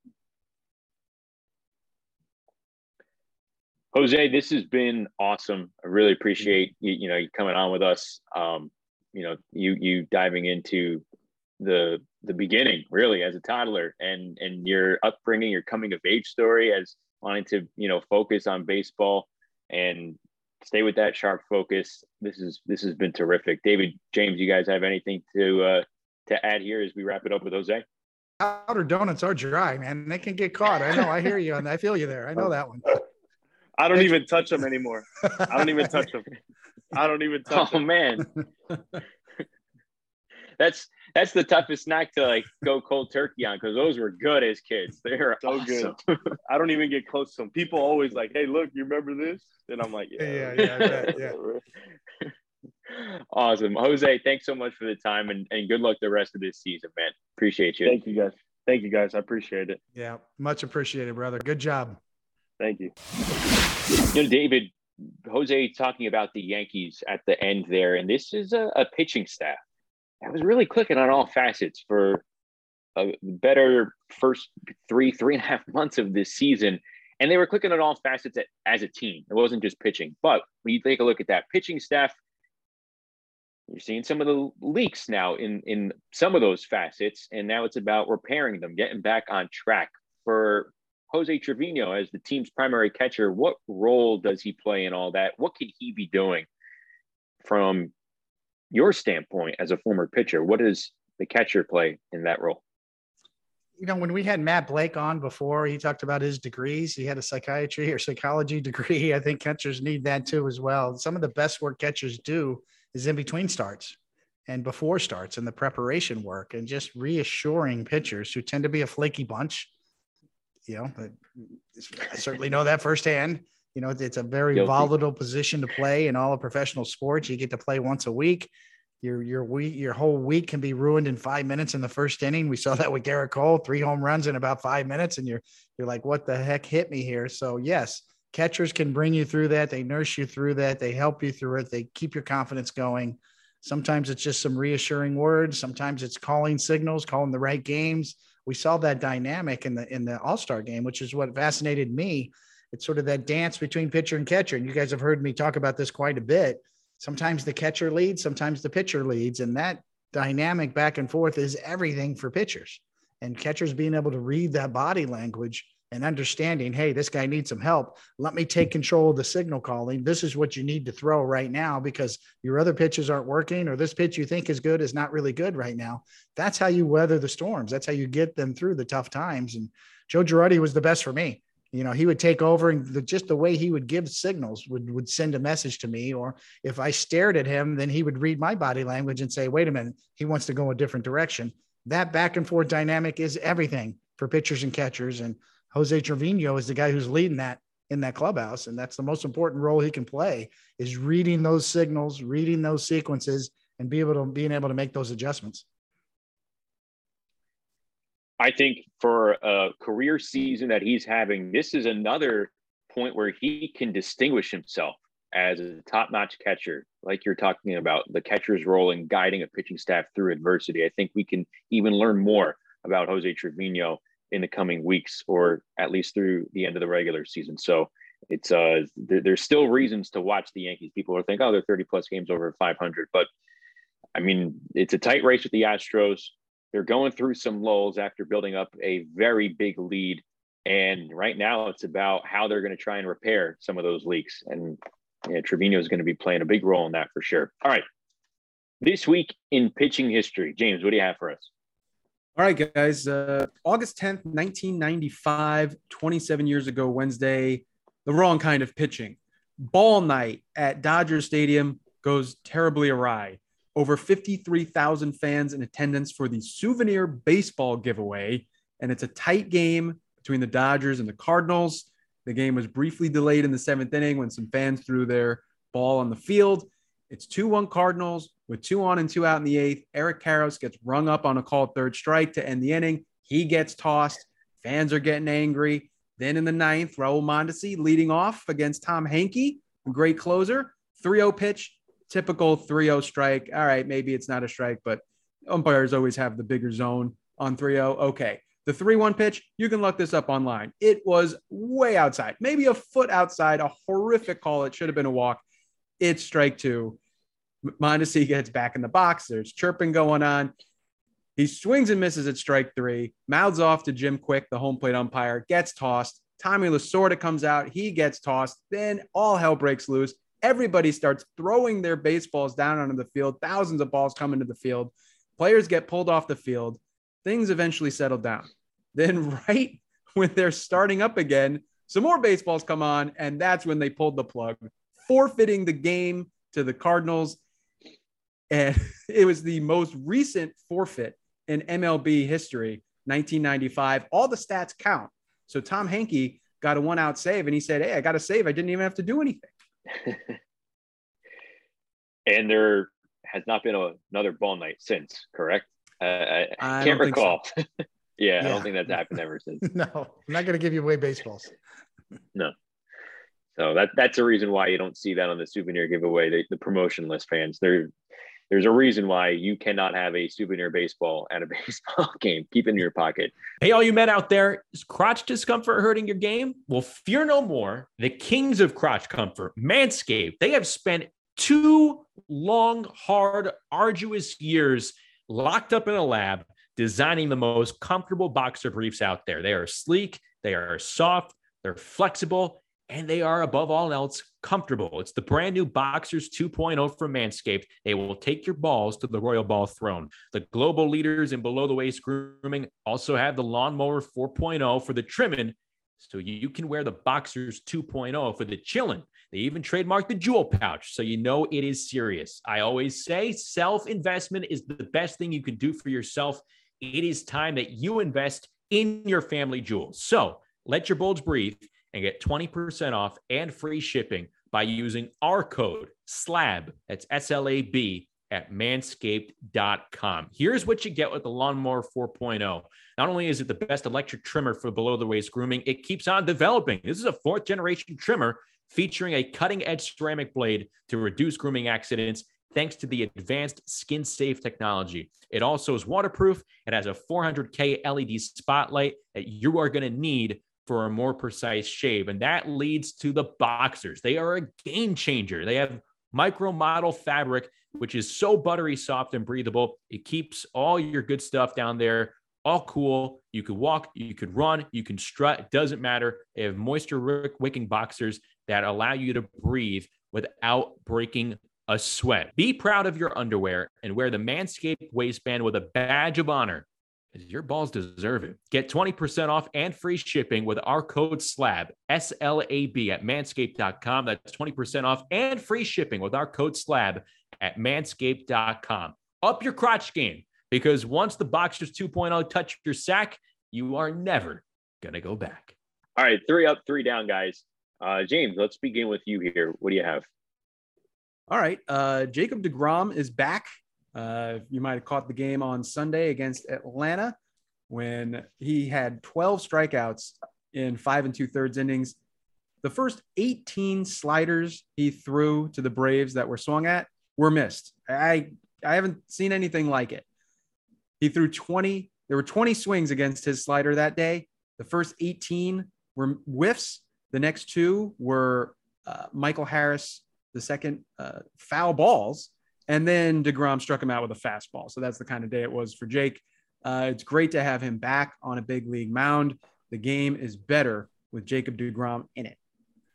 Jose, this has been awesome. I really appreciate you, you know, you coming on with us. Um, you know, you you diving into the the beginning really as a toddler and and your upbringing, your coming of age story as wanting to, you know, focus on baseball and stay with that sharp focus. This is this has been terrific. David, James, you guys have anything to uh to add here as we wrap it up with Jose? Outer donuts are dry, man. They can get caught. I know. I hear you, and I feel you there. I know that one. I don't even touch them anymore. I don't even touch them. I don't even touch oh them. man. That's that's the toughest snack to like go cold turkey on because those were good as kids. They're so awesome. good. I don't even get close to them. People always like, "Hey, look, you remember this?" And I'm like, "Yeah, yeah, yeah." I bet, yeah. Awesome, Jose. Thanks so much for the time and, and good luck the rest of this season, man. Appreciate you. Thank you, guys. Thank you, guys. I appreciate it. Yeah, much appreciated, brother. Good job. Thank you. You know, David, Jose talking about the Yankees at the end there, and this is a, a pitching staff. I was really clicking on all facets for a better first three, three and a half months of this season. And they were clicking on all facets at, as a team. It wasn't just pitching. But when you take a look at that pitching staff, you're seeing some of the leaks now in, in some of those facets. And now it's about repairing them, getting back on track. For Jose Trevino as the team's primary catcher, what role does he play in all that? What can he be doing from your standpoint as a former pitcher? What does the catcher play in that role? you know, when we had Matt Blake on before, he talked about his degrees. He had a psychiatry or psychology degree. I think catchers need that too as well. Some of the best work catchers do is in between starts and before starts and the preparation work and just reassuring pitchers who tend to be a flaky bunch. You know, I certainly know that firsthand. You know, it's a very Guilty. volatile position to play in all of professional sports. You get to play once a week. Your your week, your whole week can be ruined in five minutes in the first inning. We saw that with Garrett Cole, three home runs in about five minutes, and you're you're like, what the heck hit me here? So yes, catchers can bring you through that. They nurse you through that. They help you through it. They keep your confidence going. Sometimes it's just some reassuring words. Sometimes it's calling signals, calling the right games. We saw that dynamic in the in the All-Star game, which is what fascinated me. It's sort of that dance between pitcher and catcher. And you guys have heard me talk about this quite a bit. Sometimes the catcher leads, sometimes the pitcher leads. And that dynamic back and forth is everything for pitchers. And catchers being able to read that body language and understanding, hey, this guy needs some help. Let me take control of the signal calling. This is what you need to throw right now because your other pitches aren't working, or this pitch you think is good is not really good right now. That's how you weather the storms. That's how you get them through the tough times. And Joe Girardi was the best for me. You know, he would take over and the, just the way he would give signals would, would send a message to me. Or if I stared at him, then he would read my body language and say, wait a minute, he wants to go a different direction. That back and forth dynamic is everything for pitchers and catchers. And Jose Trevino is the guy who's leading that in that clubhouse. And that's the most important role he can play, is reading those signals, reading those sequences, and be able to being able to make those adjustments. I think for a career season that he's having, this is another point where he can distinguish himself as a top-notch catcher. Like you're talking about the catcher's role in guiding a pitching staff through adversity. I think we can even learn more about Jose Trevino in the coming weeks, or at least through the end of the regular season. So it's uh, there, there's still reasons to watch the Yankees. People will think, oh, they're thirty plus games over five hundred. But I mean, it's a tight race with the Astros. They're going through some lulls after building up a very big lead. And right now it's about how they're going to try and repair some of those leaks. And yeah, Trevino is going to be playing a big role in that for sure. All right. This week in pitching history, James, what do you have for us? All right, guys. Uh, August tenth, nineteen ninety-five, twenty-seven years ago, Wednesday, the wrong kind of pitching. Ball night at Dodger Stadium goes terribly awry. Over fifty-three thousand fans in attendance for the souvenir baseball giveaway. And it's a tight game between the Dodgers and the Cardinals. The game was briefly delayed in the seventh inning when some fans threw their ball on the field. It's two one Cardinals with two on and two out in the eighth. Eric Karros gets rung up on a called third strike to end the inning. He gets tossed. Fans are getting angry. Then in the ninth, Raul Mondesi leading off against Tom Henke, a great closer. three oh pitch. Typical three oh strike. All right, maybe it's not a strike, but umpires always have the bigger zone on three oh. Okay. The three one pitch, you can look this up online. It was way outside, maybe a foot outside, a horrific call. It should have been a walk. It's strike two. Mondesi gets back in the box. There's chirping going on. He swings and misses at strike three, mouths off to Jim Quick, the home plate umpire, gets tossed. Tommy Lasorda comes out. He gets tossed. Then all hell breaks loose. Everybody starts throwing their baseballs down onto the field. Thousands of balls come into the field. Players get pulled off the field. Things eventually settle down. Then right when they're starting up again, some more baseballs come on, and that's when they pulled the plug, forfeiting the game to the Cardinals. And it was the most recent forfeit in M L B history, nineteen ninety-five. All the stats count. So Tom Henke got a one-out save, and he said, hey, I got a save. I didn't even have to do anything. And there has not been a, another ball night since, correct? Uh, I, I can't recall. So. yeah, yeah, I don't think that's happened ever since. No, I'm not going to give you away baseballs. No. So that that's a reason why you don't see that on the souvenir giveaway. The, the promotion list fans, there, there's a reason why you cannot have a souvenir baseball at a baseball game. Keep it in your pocket. Hey, all you men out there, is crotch discomfort hurting your game? Well, fear no more. The kings of crotch comfort, Manscaped, they have spent two long, hard, arduous years locked up in a lab designing the most comfortable boxer briefs out there. They are sleek, they are soft, they're flexible, and they are, above all else, comfortable. It's the brand new Boxers two point oh from Manscaped. They will take your balls to the royal ball throne. The global leaders in below-the-waist grooming also have the Lawnmower four point oh for the trimming, so you can wear the Boxers two point oh for the chilling. They even trademarked the jewel pouch, so you know it is serious. I always say self-investment is the best thing you can do for yourself. It is time that you invest in your family jewels. So let your bulge breathe and get twenty percent off and free shipping by using our code SLAB, that's S L A B, at manscaped dot com. Here's what you get with the Lawnmower four point oh. Not only is it the best electric trimmer for below-the-waist grooming, it keeps on developing. This is a fourth-generation trimmer featuring a cutting-edge ceramic blade to reduce grooming accidents thanks to the advanced skin-safe technology. It also is waterproof. It has a four hundred K L E D spotlight that you are going to need for a more precise shave. And that leads to the Boxers. They are a game changer. They have micro model fabric, which is so buttery soft and breathable. It keeps all your good stuff down there all cool. You could walk, you could run, you can strut. It doesn't matter. They have moisture wicking boxers that allow you to breathe without breaking a sweat. Be proud of your underwear and wear the Manscaped waistband with a badge of honor, because your balls deserve it. Get twenty percent off and free shipping with our code SLAB, S L A B, at manscaped dot com. That's twenty percent off and free shipping with our code SLAB at manscaped dot com. Up your crotch game, because once the Boxers two point oh touch your sack, you are never going to go back. All right, three up, three down, guys. Uh, James, let's begin with you here. What do you have? All right. Uh, Jacob deGrom is back. Uh, you might have caught the game on Sunday against Atlanta when he had twelve strikeouts in five and two thirds innings. The first eighteen sliders he threw to the Braves that were swung at were missed. I, I haven't seen anything like it. He threw twenty. There were twenty swings against his slider that day. The first eighteen were whiffs. The next two were uh, Michael Harris, the second uh, foul balls. And then deGrom struck him out with a fastball. So that's the kind of day it was for Jake. Uh, it's great to have him back on a big league mound. The game is better with Jacob deGrom in it.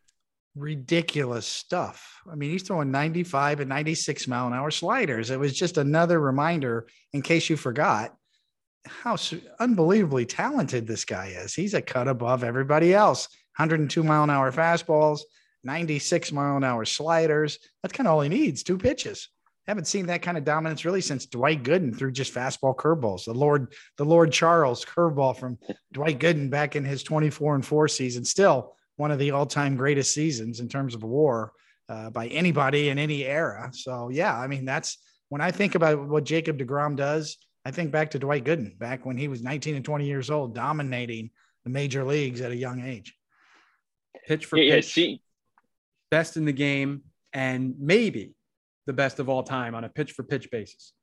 Ridiculous stuff. I mean, he's throwing ninety-five and ninety-six mile an hour sliders. It was just another reminder, in case you forgot, how unbelievably talented this guy is. He's a cut above everybody else. one hundred two mile an hour fastballs, ninety-six mile an hour sliders. That's kind of all he needs, two pitches. Haven't seen that kind of dominance really since Dwight Gooden threw just fastball curveballs. The Lord, the Lord Charles curveball from Dwight Gooden back in his twenty-four and four season. Still one of the all-time greatest seasons in terms of WAR uh, by anybody in any era. So yeah, I mean, that's when I think about what Jacob deGrom does, I think back to Dwight Gooden back when he was nineteen and twenty years old, dominating the major leagues at a young age. Pitch for yeah, pitch, yeah, see, best in the game, and maybe the best of all time on a pitch for pitch basis.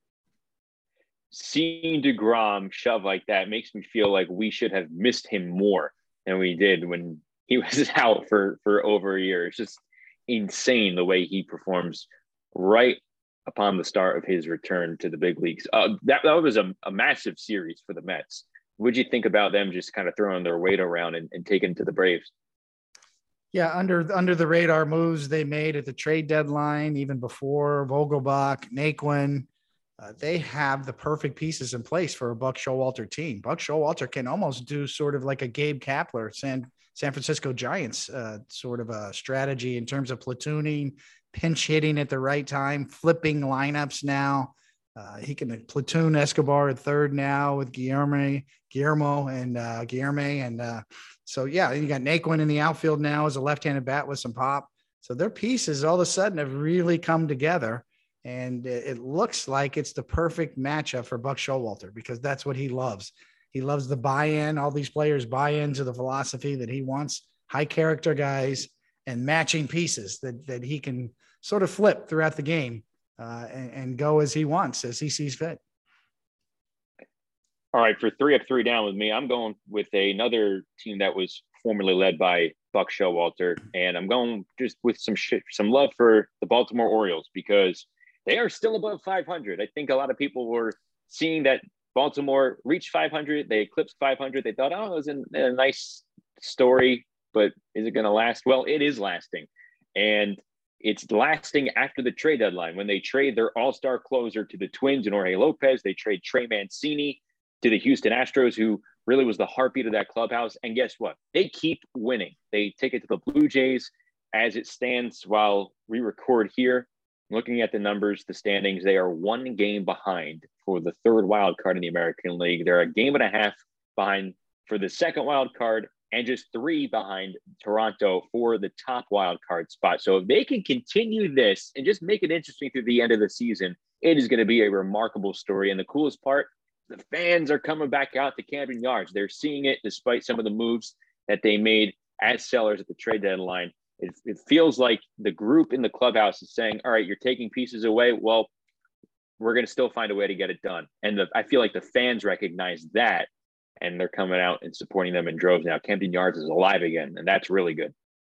Seeing deGrom shove like that makes me feel like we should have missed him more than we did when he was out for, for over a year. It's just insane the way he performs right upon the start of his return to the big leagues. Uh, that, that was a, a massive series for the Mets. What'd you think about them just kind of throwing their weight around and, and taking to the Braves? Yeah, under under the radar moves they made at the trade deadline, even before Vogelbach, Naquin, uh, they have the perfect pieces in place for a Buck Showalter team. Buck Showalter can almost do sort of like a Gabe Kapler, San San Francisco Giants uh, sort of a strategy in terms of platooning, pinch hitting at the right time, flipping lineups now. Uh, he can platoon Escobar at third now with Guillermo, Guillermo and uh, Guillermo. And uh, so, yeah, you got Naquin in the outfield now as a left-handed bat with some pop. So their pieces all of a sudden have really come together. And it, it looks like it's the perfect matchup for Buck Showalter because that's what he loves. He loves the buy-in. All these players buy into the philosophy that he wants high character guys and matching pieces that, that he can sort of flip throughout the game. Uh, and, and go as he wants, as he sees fit. All right, for three up, three down with me, I'm going with another team that was formerly led by Buck Showalter, and I'm going just with some shit, some love for the Baltimore Orioles because they are still above five hundred. I think a lot of people were seeing that Baltimore reached five hundred, they eclipsed five hundred. They thought, oh, it was a, a nice story but is it going to last? Well, it is lasting. And it's lasting after the trade deadline when they trade their all-star closer to the Twins and Jorge Lopez. They trade Trey Mancini to the Houston Astros, who really was the heartbeat of that clubhouse. And guess what? They keep winning. They take it to the Blue Jays. As it stands while we record here, looking at the numbers, the standings, they are one game behind for the third wild card in the American League. They're a game and a half behind for the second wild card and just three behind Toronto for the top wild card spot. So if they can continue this and just make it interesting through the end of the season, it is going to be a remarkable story. And the coolest part, the fans are coming back out to Camden Yards. They're seeing it despite some of the moves that they made as sellers at the trade deadline. It, it feels like the group in the clubhouse is saying, all right, you're taking pieces away. Well, we're going to still find a way to get it done. And the, I feel like the fans recognize that, and they're coming out and supporting them in droves now. Camden Yards is alive again, and that's really good.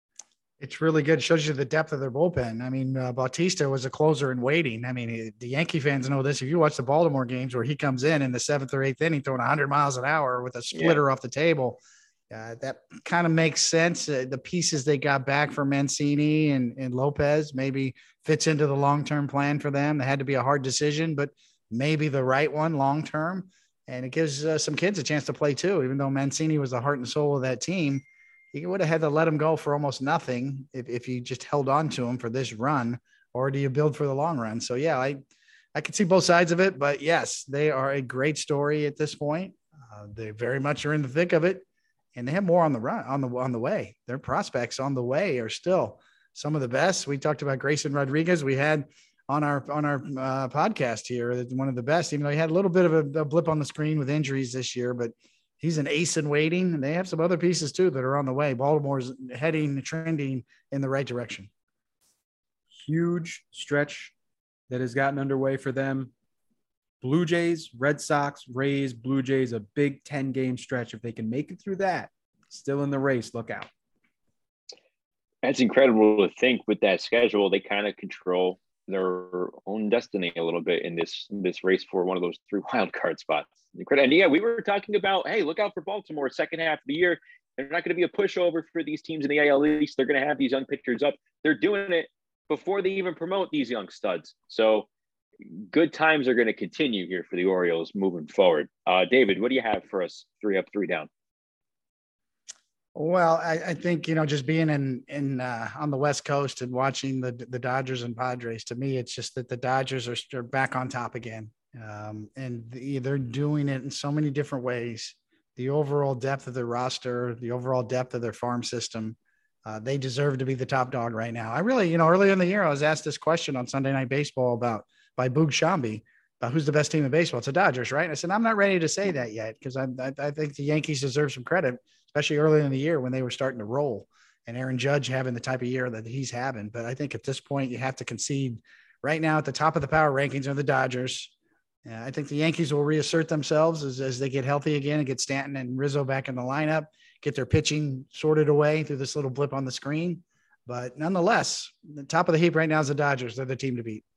It's really good. It shows you the depth of their bullpen. I mean, uh, Bautista was a closer in waiting. I mean, the Yankee fans know this. If you watch the Baltimore games where he comes in in the seventh or eighth inning, throwing one hundred miles an hour with a splitter yeah. off the table, Uh, that kind of makes sense. Uh, the pieces they got back from Mancini and, and Lopez maybe fits into the long-term plan for them. They had to be a hard decision, but maybe the right one long-term. And it gives uh, some kids a chance to play too. Even though Mancini was the heart and soul of that team, you would have had to let him go for almost nothing if, if you just held on to him for this run, or do you build for the long run? So yeah, I, I can see both sides of it, but yes, they are a great story at this point. Uh, they very much are in the thick of it. And they have more on the run, on the on the way. Their prospects on the way are still some of the best. We talked about Grayson Rodriguez. We had on our on our uh, podcast here, one of the best. Even though he had a little bit of a, a blip on the screen with injuries this year, but he's an ace in waiting. And they have some other pieces too that are on the way. Baltimore's heading, trending in the right direction. Huge stretch that has gotten underway for them. Blue Jays, Red Sox, Rays, Blue Jays, a big ten-game stretch. If they can make it through that, still in the race, look out. That's incredible to think with that schedule. They kind of control their own destiny a little bit in this this race for one of those three wild card spots. Incredible. And yeah, we were talking about, hey, look out for Baltimore second half of the year. They're not going to be a pushover for these teams in the A L East. They're going to have these young pitchers up. They're doing it before they even promote these young studs. So good times are going to continue here for the Orioles moving forward. Uh, David, what do you have for us? Three up, three down. Well, I, I think, you know, just being in, in uh, on the West Coast and watching the, the Dodgers and Padres, to me, it's just that the Dodgers are, are back on top again. Um, and the, they're doing it in so many different ways. The overall depth of their roster, the overall depth of their farm system, uh, they deserve to be the top dog right now. I really, you know, earlier in the year, I was asked this question on Sunday Night Baseball about by Boog Shambi about who's the best team in baseball. It's the Dodgers, right? And I said, I'm not ready to say that yet because I, I, I think the Yankees deserve some credit, especially early in the year when they were starting to roll and Aaron Judge having the type of year that he's having. But I think at this point, you have to concede right now at the top of the power rankings are the Dodgers. Uh, I think the Yankees will reassert themselves as, as they get healthy again and get Stanton and Rizzo back in the lineup, get their pitching sorted away through this little blip on the screen. But nonetheless, the top of the heap right now is the Dodgers. They're the team to beat.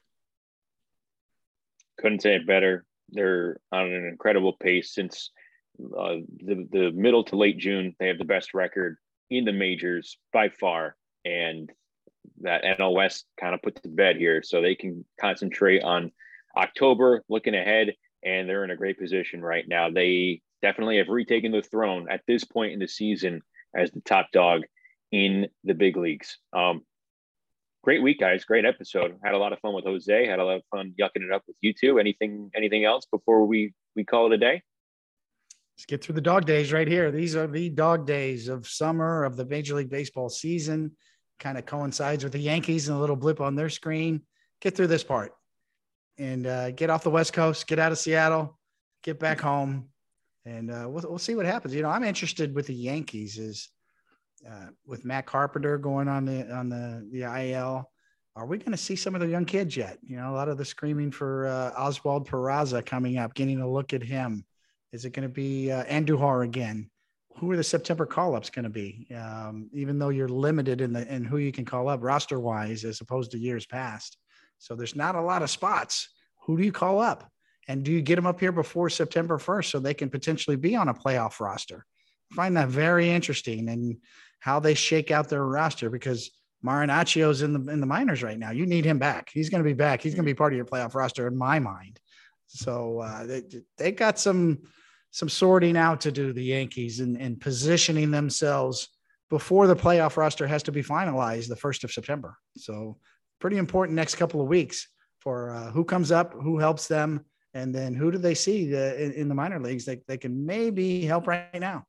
Couldn't say it better. They're on an incredible pace since uh, the, the middle to late June. They have the best record in the majors by far. And that N L West kind of put to bed here. So they can concentrate on October, looking ahead, and they're in a great position right now. They definitely have retaken the throne at this point in the season as the top dog in the big leagues. Um, Great week, guys. Great episode. Had a lot of fun with Jose. Had a lot of fun yucking it up with you two. Anything, anything else before we, we call it a day? Let's get through the dog days right here. These are the dog days of summer of the Major League Baseball season. Kind of coincides with the Yankees and a little blip on their screen. Get through this part and uh, get off the West Coast, get out of Seattle, get back home, and uh, we'll, we'll see what happens. You know, I'm interested with the Yankees is, Uh, with Matt Carpenter going on the on the the I L, are we going to see some of the young kids yet? You know, a lot of the screaming for uh, Oswald Peraza coming up, getting a look at him. Is it going to be uh, Andujar again? Who are the September call-ups going to be? Um, even though you're limited in the in who you can call up roster-wise as opposed to years past, so there's not a lot of spots. Who do you call up, and do you get them up here before September first so they can potentially be on a playoff roster? find that very interesting, and how they shake out their roster, because Marinaccio's in the in the minors right now. You need him back. He's going to be back. He's going to be part of your playoff roster in my mind. So uh, they they got some some sorting out to do, the Yankees, and, and positioning themselves before the playoff roster has to be finalized the first of September. So pretty important next couple of weeks for uh, who comes up, who helps them, and then who do they see the, in, in the minor leagues that they can maybe help right now.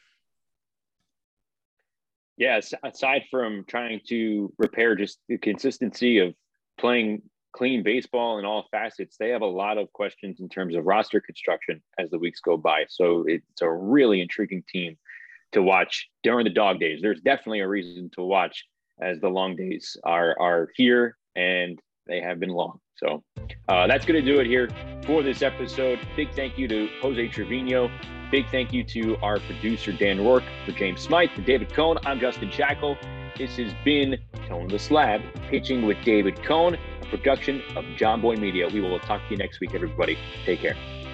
Yeah, aside from trying to repair just the consistency of playing clean baseball in all facets, they have a lot of questions in terms of roster construction as the weeks go by. So it's a really intriguing team to watch during the dog days. There's definitely a reason to watch as the long days are, are here, and they have been long. So uh, that's going to do it here for this episode. Big thank you to Jose Trevino. Big thank you to our producer, Dan Rourke. For James Smythe, for David Cohn, I'm Justin Shackle. This has been Tone the Slab, pitching with David Cohn, a production of John Boy Media. We will talk to you next week, everybody. Take care.